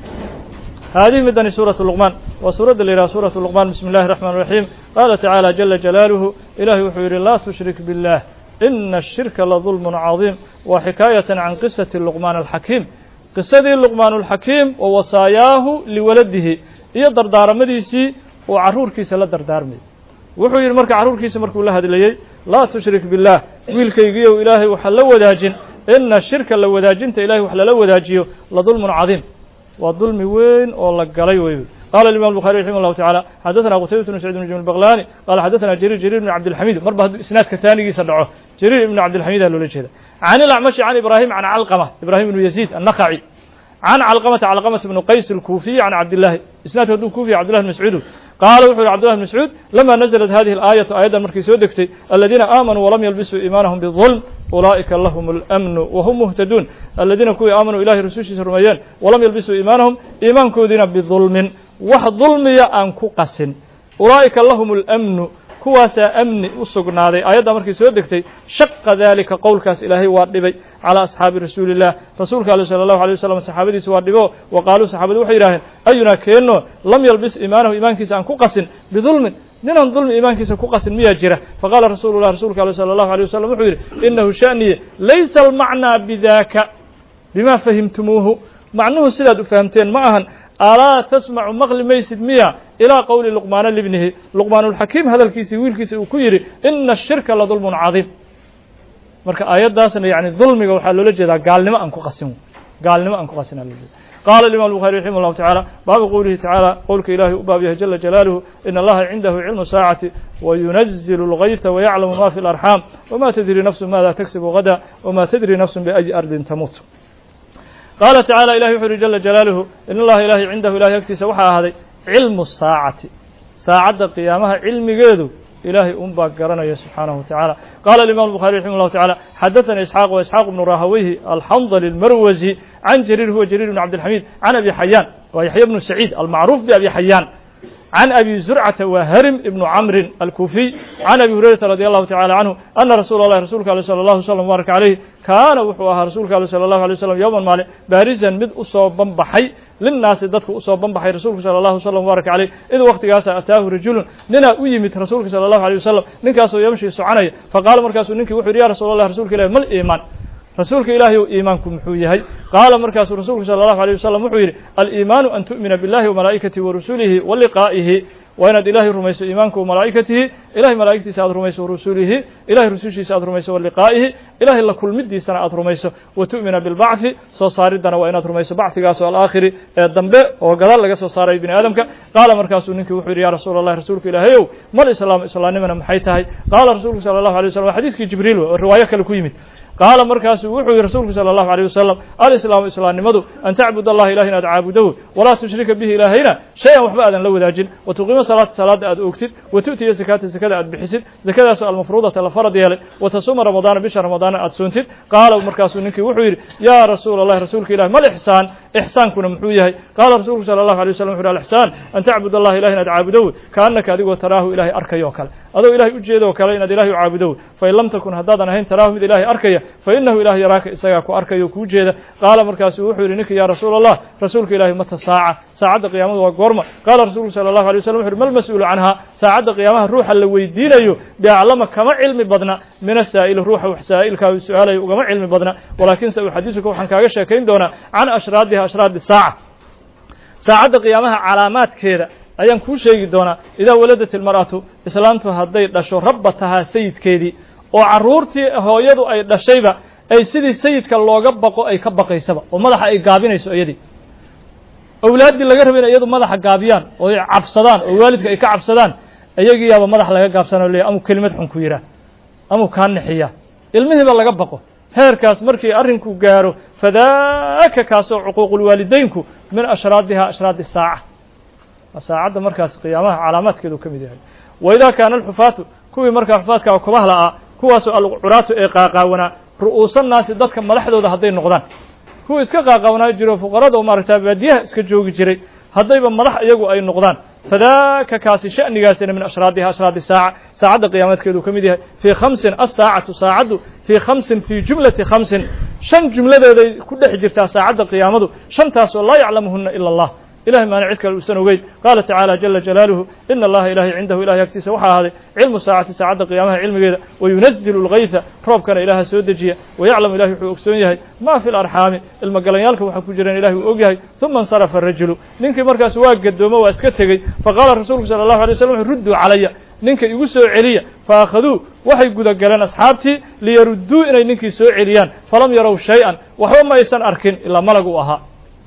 هذه مدني سورة اللقمان وسورة إلى سورة اللقمان بسم الله الرحمن الرحيم قال تعالى جل جلاله إلهي وحير لا تشرك بالله إن الشرك لظلم عظيم وحكاية عن قصة اللقمان الحكيم قصة اللقمان الحكيم ووصاياه لولده يقدر دار مديسي وعرور كيس لا دار مدي wuxuu yiri marka caruurkiisa markuu la hadlayay la tushrik billah wiilkaygiyo ilaahay waxa la wadaajin inna shirka la wadaajinta ilaahay wax la wadaajiyo la dulmun cadiim wa dulmi weyn oo la galay weey قال الإمام البخاري رحمه الله تعالى حدثنا قتيبة بن سعيد بن جميل البغلاني قال حدثنا جرير جرير بن عبد الحميد مربه اسناد كثاني يسدعه جرير بن عبد الحميد قالوا له كذا عن الأعمش عن إبراهيم عن علقمة إبراهيم بن يزيد النخعي عن علقمة علقمة بن قيس الكوفي عن عبد الله اسناد الكوفي عبد الله بن مسعود قال وحول عبد الله بن مسعود لما نزلت هذه الآية آية مركي سودكتي الذين آمنوا ولم يلبسوا إيمانهم بالظلم أولئك لهم الأمن وهم مهتدون الذين كوي آمنوا إلهي رسوشي سرميان ولم يلبسوا إيمانهم إيمان كودين بظلم وحظلم يأنكو قسن أولئك لهم الأمن كواسا أمن أسقناذي آيات مركي سودكتي شق ذلك قول كاس إلهي واردبي على أصحاب رسول الله رسولك صلى الله عليه وسلم صحابتي سواردبو وقالوا صحابتي وحيراهن أينا كينو لم يلبس إيمانه إيمان كيس أنكو قسن بظلم نينان ظلم إيمان كيس أنكو قسن ميا جرة فقال رسول الله رسولك صلى الله عليه وسلم وحير إنه شأني ليس المعنى بذاك بما فهمتموه معنوه سيداد فهمتين معهن ألا تسمع مغل ميسد ميا إلى قول لقمان لابنه لقمان الحكيم هذا الكيسي ويلكيسي وكيري إن الشرك لظلم عظيم marka aayadaasna yaani dulmiga waxa loo jeedaa gaalnimo aan ku qasimo gaalnimo aan ku qasina قال الإمام البخاري رحمه الله تعالى باب قوله تعالى قولك إلهي أبابيه جل جلاله إن الله عنده علم الساعة وينزل الغيث ويعلم ما في الأرحام وما تدري نفس ماذا تكسب غدا وما تدري نفس بأي أرض تموت قال تعالى إلهي حر جل جلاله إن الله إلهي عنده إلهي يكتس وحا هذا علم الساعة ساعة قيامها علم قيدو إلهي أنبا قرنا سبحانه وتعالى قال الإمام البخاري رحمه الله تعالى حدثنا إسحاق وإسحاق بن راهويه الحنظل المروزي عن جرير هو جرير بن عبد الحميد عن أبي حيان ويحيى بن سعيد المعروف بأبي حيان عن أبي زرعة وهرم بن عمرو الكوفي عن أبي هريرة رضي الله تعالى عنه أن رسول الله رسولك صلى الله عليه وسلم وبارك عليه كان وحوها رسولك صلى الله عليه وسلم يوما مالي بارزا مد أصوب بنبحي للناس ددك أصوب بنبحي رسولك صلى الله عليه وسلم وبارك عليه إذ وقت قاسا أتاه رجل ننا أيمت رسولك صلى الله عليه وسلم نكاسو يمشي سعنيه فقال مركاسو ننكي وحر يا رسول الله رسولك إليه ما الإيمان رسولك إلهي إيمانكم محويهي قال مركز رسولك صلى الله عليه وسلم محوير الإيمان أن تؤمن بالله وملائكته ورسوله ولقائه وإن إلهي رميس إيمانك وملائكته إلهي ملائكته سعد رميس ورسوله إلهي رسوله سعد رميس ولقائه إلهي الله كل مدي سنة رميس وتؤمن بالبعث صار دنا وإن رميس بعث قاس الآخر الدنب وقال لك صار ابن آدم قال مركز نك وحوير يا رسول الله رسولك إلهي ما الإسلام إسلام من محيته قال رسولك صلى الله عليه وسلم حديث جبريل الرواية كالكويمت قال مركز وحوي رسولك صلى الله عليه وسلم الإسلام إسلام نمدو أن تعبد الله إلهنا تعبده ولا تشرك به إلهنا شيئا وحبا أذن لو ذاجل وتقيم صلاة صلاة أد أكتد وتؤتي زكاة زكاة أد بحسد زكاة سؤال المفروضة الفرض يالي وتصوم رمضان بشهر رمضان أد سنتد قال مركز نك وحوي يا رسول الله رسولك إله ما الإحسان إحسان كنا محويه قال رسولك صلى الله عليه وسلم حول الإحسان أن تعبد الله إلهنا تعبده كأنك أدق وتراه إلهي أركي وكال أدو إلهي أجيده وكالين أد إلهي عابده فإن لم تكن هدادا هين تراه من إلهي أركي فإنه إله يراك إساقك وأركي وكوجيدا قال مركز وحوي لنك يا رسول الله رسولك إلهي متى الساعة ساعة قيامه وقرمة قال رسول صلى الله عليه وسلم ما المسؤول عنها ساعة قيامها الروح اللي ويدينه بيعلمك كما علم بدنا من السائل الروح وحسائلك وسؤاله وكما علم بدنا ولكن سأحدثك وحن كاغشا كين دونا عن أشرادها أشراد الساعة ساعة قيامها علامات كذا أيام كل شيء دونا إذا ولدت المرأة إسلامتها هدي دشو ربتها سيد كيدي وعرورتي هو يدو أي دشيبة أي سيدي سيد كاللوغة بقو أي كبقى يسبا ومدح أي قابين يسو أيدي أولاد اللي قربين يدو مدح قابيان وعبصدان ووالدك أي كعبصدان أيجي يابا مدح لغا قابسان ولي أمو كلمة حنكويرة أمو كان نحية المهم اللي قبقو heerkaas markii arrinku gaaro fadaaka kaasoo xuquuqul waalideynku min ashraadiha ashraadi saaca saacada markaas qiyaamaha calaamaadkeedu kamid yahay wayda kaana alxufaatu kuwii markaa xufaadka kubaha laa kuwaas oo alquraatu ee qaaqaawana ru'uusan naas dadka madaxdooda haday noqdaan kuwa iska qaaqaawana jiro fuqarada oo maaragtaa baadiyaha iska joogi jiray hadayba madax iyagu ay noqdaan فذاك كاسي شأن جاسنا من أشرادها أشراد الساعة ساعة قيامات كذو كمدها في خمس الساعة ساعد في خمس في جملة خمس شن جملة ذي كل حجرتها ساعة قيامته شن تاس لا يعلمهن إلا الله إله ما نعتك الأسن وقيد قال تعالى جل جلاله إن الله إله عنده إله يكتس وحا هذا علم ساعة ساعة قيامها علم قيد وينزل الغيث روب كان إله سودجية ويعلم إله حقوقسونيه ما في الأرحام المقاليالك وحكو جرين إله وقيه ثم انصرف الرجل نينك مركز واقد وما واسكتغي فقال الرسول صلى الله عليه وسلم ردوا علي نينك يقسوا عليا فأخذوه وحي قد قالان أصحابتي ليردوا إلي نينك يسوا عليان فلم يروا شيئا وهو ما يسان أركن إلا ملقوها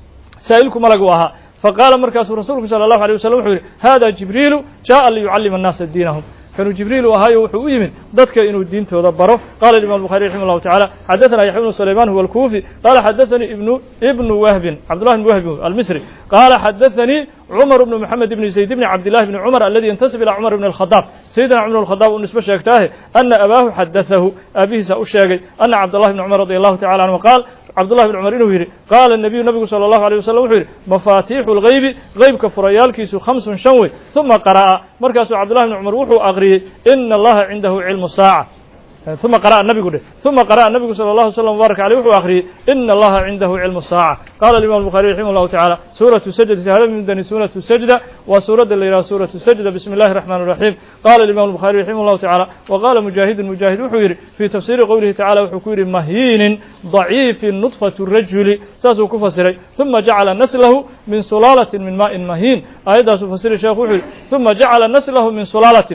سائلكم ملقوها فقال مركز رسولك صلى الله عليه وسلم هذا جبريل جاء ليعلم الناس دينهم كانوا جبريل وهاي وحوي من ذاتك إنه الدين تدبره قال الإمام البخاري رحمه الله تعالى حدثنا يحيى بن سليمان هو الكوفي قال حدثني ابن ابن وهب عبد الله بن وهب المصري قال حدثني عمر بن محمد بن زيد بن عبد الله بن عمر الذي ينتسب إلى عمر بن الخطاب سيدنا عمر بن الخطاب ونسبة شيكتاه أن أباه حدثه أبيه سأشاقي أن عبد الله بن عمر رضي الله تعالى عنه قال عبد الله بن عمر إنه يري قال النبي النبي صلى الله عليه وسلم يري مفاتيح الغيب غيب كفريال كيسو خمس شنوي ثم قرأ مركز عبد الله بن عمر وحو أغري إن الله عنده علم الساعة ثم قرأ النبي قل ثم قرأ النبي صلى الله عليه وسلم وبارك عليه وحو أغري إن الله عنده علم الساعة قال الإمام البخاري رحمه الله تعالى سورة السجدة هذا من دني سورة السجدة وسورة اللي سورة السجدة بسم الله الرحمن الرحيم قال الإمام البخاري رحمه الله تعالى وقال مجاهد مجاهد وحوير في تفسير قوله تعالى وحكور مهين ضعيف نطفة الرجل ساسو كفسري ثم جعل نسله من سلالة من ماء مهين أيضا سفسر الشيخ وحوير ثم جعل نسله من سلالة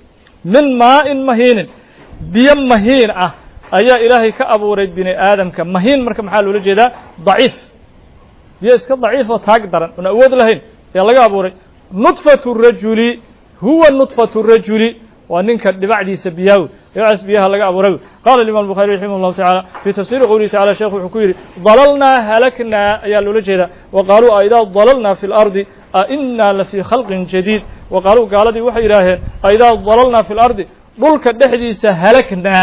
من ماء مهين بيم مهين أه أي إلهي كأبو ريد بني آدم كمهين مركب حاله لجدا ضعيف biyo iska daciif oo taag daran oon awood lahayn ayaa laga abuuray nudfatu rajuli huwa nudfatu rajuli waa ninka dhibacdiisa biyaawi dhibacdiisa biyaha laga abuuray qaala imam الbukhari raximah اllahu taعala fi tafsiri qowlihi tacala sheekhu wuxuu ku yidhi dalalnaa halaknaa ayaa loola jeedaa wa qaaluu aidaa dalalnaa fi اlardi ainaa lafii khalqin jadiid wa qaaluu gaaladii waxay yidhaaheen aidaa dalalnaa fi اlardi dhulka dhexdiisa halaknaa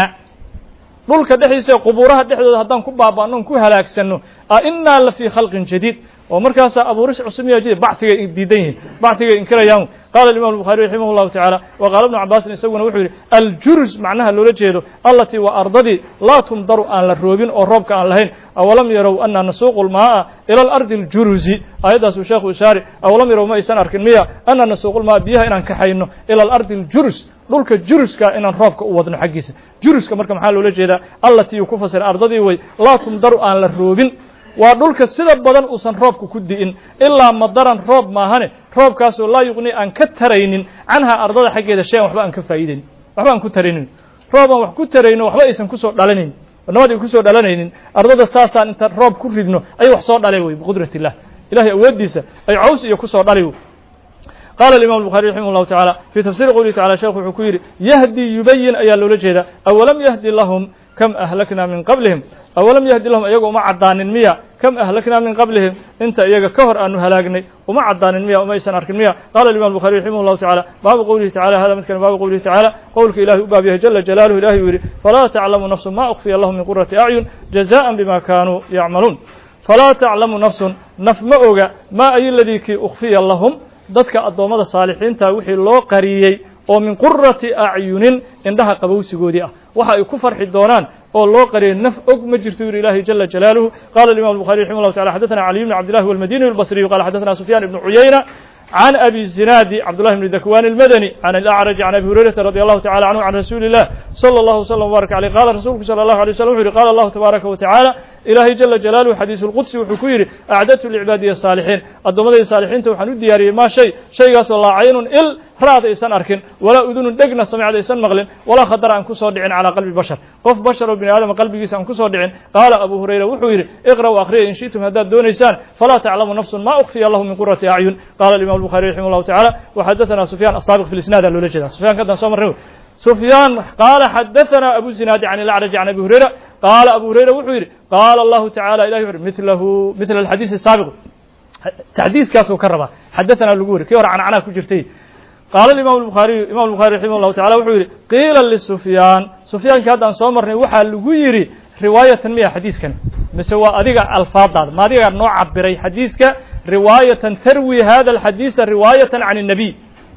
dhulka dhexdiisa qubuuraha dhexdooda haddaan ku baaba'no on ku halaagsanno ainaa lafii khalqin jadiid oo markaasaa abuuris cusub miyaa jida bacigay diidan yihiin bacigay inkirayaan qaala imam الbukhari raximah اllahu taعala wa qaala ibnu cabaasin isaguna wuxuu yidhi aljurus macnaha loola jeedo allatii waa ardadii laa tumdaru aan la roobin oo roobka aan lahayn awalam yarow anna nasuuqu lmaaa ila alardi aljuruzi aayaddaasuu sheekhu ishaari awalam yarow ma aysan arkin miya anna nasuuqu lmaa biyaha inaan kaxayno ila alardi aljurus dhulka juruska inaan roobka u wadno xaggiisa juruska marka maxaa loola jeedaa allatii uu ku fasiray ardadii way laa tumdaru aan la roobin waa dhulka sida badan uusan roobka ku di'in ilaa madaran roob maahane roobkaasoo laa yuqni aan ka taraynin canhaa ardada xaggeeda shay an waxba aan ka faa'iidaynin waxba aan ku taraynin roob aan wax ku tarayno waxba aysan kusoo dhalanaynin nabad ay kusoo dhalanaynin ardada saasaan intaan roob ku ridno ayay wax soo dhalay wey biqudrat illah ilahay awooddiisa ay caws iyo kusoo dhalay wey qaala imam الbukhari raximah اllahu taعala fii tafsiri qowlihi tacala sheekhu wuxuu ku yidhi yahdi yubayin ayaa loola jeedaa awalam yahdi lahum kam ahlaknaa min qablihim awalam yahdi lahum iyaga uma caddaanin miya kam ahlaknaa min qablihim inta iyaga ka hor aanu halaagnay uma caddaanin miya uma aysan arkin miya qaala imam الbukhari raximah اllahu taعala baabu qowlihi tacala hada midkan baabu qowlihi tacala qowlka ilahi u baab yahay jala jalaaluhu ilahi uu yidhi falaa taclamu nafsun ma ukfiya lahum min qurati acyun jazaءa bima kaanuu yacmaluun falaa taclamu nafsun naf ma oga ma ay ladii kii ukfiya lahum dadka addoommada saalixiinta wixii loo qariyey oo min qurati acyunin indhaha qabowsigoodii ah waxa ay ku farxi doonaan oo loo qariyay naf og ma jirto yuri ilahi jala jalaaluhu qala imam الbukhari raximah اllahu taعala xadaثna caliy bn cabd llahi walmadini اlbصriyu qala xadaثna sufyan ibn cuyayna can abi zinaadi cabdullahi bni dakwan اlmadani can alacraji can abi hurayrata radi allahu tacala canhu can rasuuli illah salى اllahu slm wbarak aleyh qala rasuulku salى allahu alay waslam wuxu yihi qala allahu tabaaraka wa tacaala ilaahay jala jalaaluhu xadiisu lqudsi wuxuu ku yidhi acdadtu licibaadiya saalixiin addoommadayda saalixiinta waxaan u diyaariyey maa shay shaygaasoo laa caynun il raad aysan arkin walaa udunun dhegna samicad aysan maqlin walaa khadara aan kusoo dhicin calaa qalbi bashar qof bashar oo bini aadama qalbigiisa aan kusoo dhicin qaala abu hurayra wuxuu yidhi iqra'u akhriya in shi'tum haddaad doonaysaan falaa taclamu nafsun ma ukfiya lahu min qurati acyun qaala imam الbukhari raximah اllahu taعala waxadaثana sufyan asaabiq fi lisnaada loola jeeda sufyanka haddaan soo marnay sufyaan qaala xadaثana abu zinaadi can ilacraji can abi hurayra qaala abu hurayra wuxuu yidhi qaala allahu tacala ilahi wuxu milahu mila alxadiisi asaabiq taxdiidkaasuu ka rabaa xadaثana lagu wari kii hore cancanaha ku jirtay qaala imam الbukhariyu imam الbukhari raximah اllahu tacala wuxuu yidhi qiila lisufyaan sufyaankii haddaan soo marnay waxaa lagu yidhi riwaayatan miya xadiiskan mise waa adiga alfaadaada ma adiga noo cabiray xadiiska riwaayatan tarwi hada alxadiisa riwaayatan can الnabiy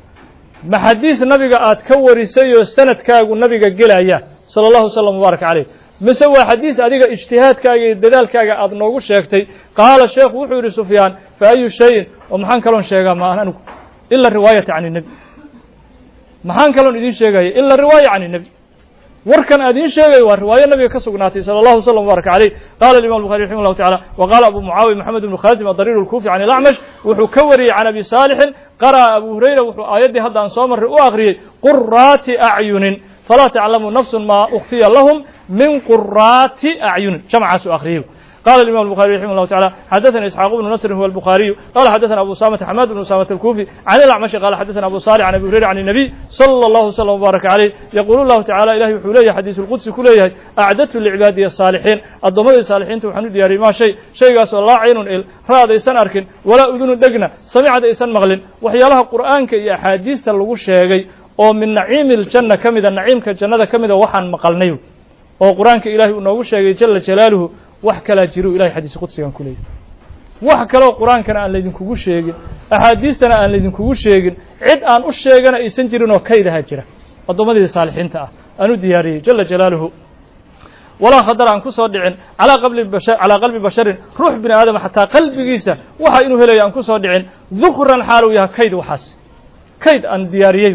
ma xadiis nabiga aad ka warisay oo sanadkaagu nabiga gelaya salى اllahu slm wbaaraka caleyh mise waa xadiis adiga ijtihaadkaaga iyo dadaalkaaga aad noogu sheegtay qaala sheekhu wuxuu yidhi sufyaan fa ayu shayin oo maxaan kaloon sheegaa ma anigu ila riwaayata can الnebi maxaan kaloon idin sheegaya ila riwaaya can الnebi warkan aad idiin sheegayo waa riwaayo nabiga ka sugnaatay salى اllahu slm wbaaraka caleyh qala imam الbukhari raximah اllahu tacala wa qaala abu mucaawiya maxamed ibnu khaasim adariir اlkufi can ilacmash wuxuu ka wariyey can abi saalixin qara'a abu hurayra wuxuu aayaddii hadda aan soo marray u akhriyey quraati acyunin falaa taclamu nafsun ma ukfiya lahum min quraati acyunin jamcaasu akhriyey قال الإمام البخاري رحمه الله تعالى حدثنا إسحاق بن نصر هو البخاري قال حدثنا أبو أسامة حماد بن أسامة الكوفي عن الأعمش قال حدثنا أبو صالح عن أبي هريرة عن النبي صلى الله وسلم وبارك عليه يقول الله تعالى إلهي وحوليه حديث القدس كليه أعددت لعبادي الصالحين الضمير الصالحين توحنوا دياري ما شيء شيء قاس الله عين إل راد إيسان أركن ولا أذن دقنا سمع إيسان مغلن وحيالها القرآن كي أحاديث تلغو الشيغي oo min naciimi aljanna ka mida naciimka jannada ka mida waxaan maqalnay oo qur-aanka ilaahay uu noogu sheegay jalla jalaaluhu wax kala jiro ilahay xadiis qudsigan ku leeyahay wax kale oo qur-aankana aan laydinkugu sheegin axaadiistana aan laydinkugu sheegin cid aan u sheegana aysan jirin oo kaydaha jira addoommadii saalixiinta ah aan u diyaariyey jalla jalaaluhu walaa khadar aan ku soo dhicin calaa qalbi bashar calaa qalbi basharin ruux bini aadama xataa qalbigiisa waxa inuu helayo aan ku soo dhicin dukran xaal uu yahay kayd waxaas kayd aan diyaariyey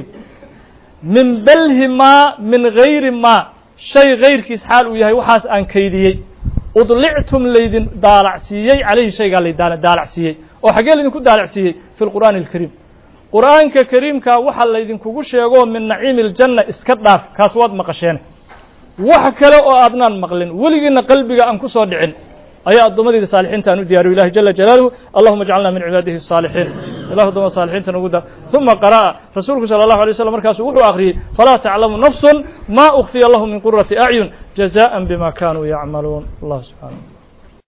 min balhi maa min gayri maa shay gayrkiis xaal uu yahay waxaas aan kaydiyey udlictum laydin daalacsiiyey calayhi shaygaa laydaan daalacsiiyey oo xaggee laydinku daalacsiiyey fi lqur'aani alkariim qur'aanka kariimkaa waxaa laydinkugu sheegoo min naciimi aljanna iska dhaaf kaas waad maqasheen wax kale oo aadnaan maqlin weligiina qalbiga aan ku soo dhicin ayaa addoommadii saalixiinta aan u diyaariyo ilahi jala jalaaluhu allahuma ijcalna min cibaadihi الصaalixiin ilahu addoma saalixiinta nagu dar ثuma qara'a rasuulku salى الlahu عalيه waslم markaasu wuxuu akhriyey falaa taclamu nafsu ma ukfiya lahu min qurati acyun jazaءa bima kanuu yacmaluun allah subxaanaه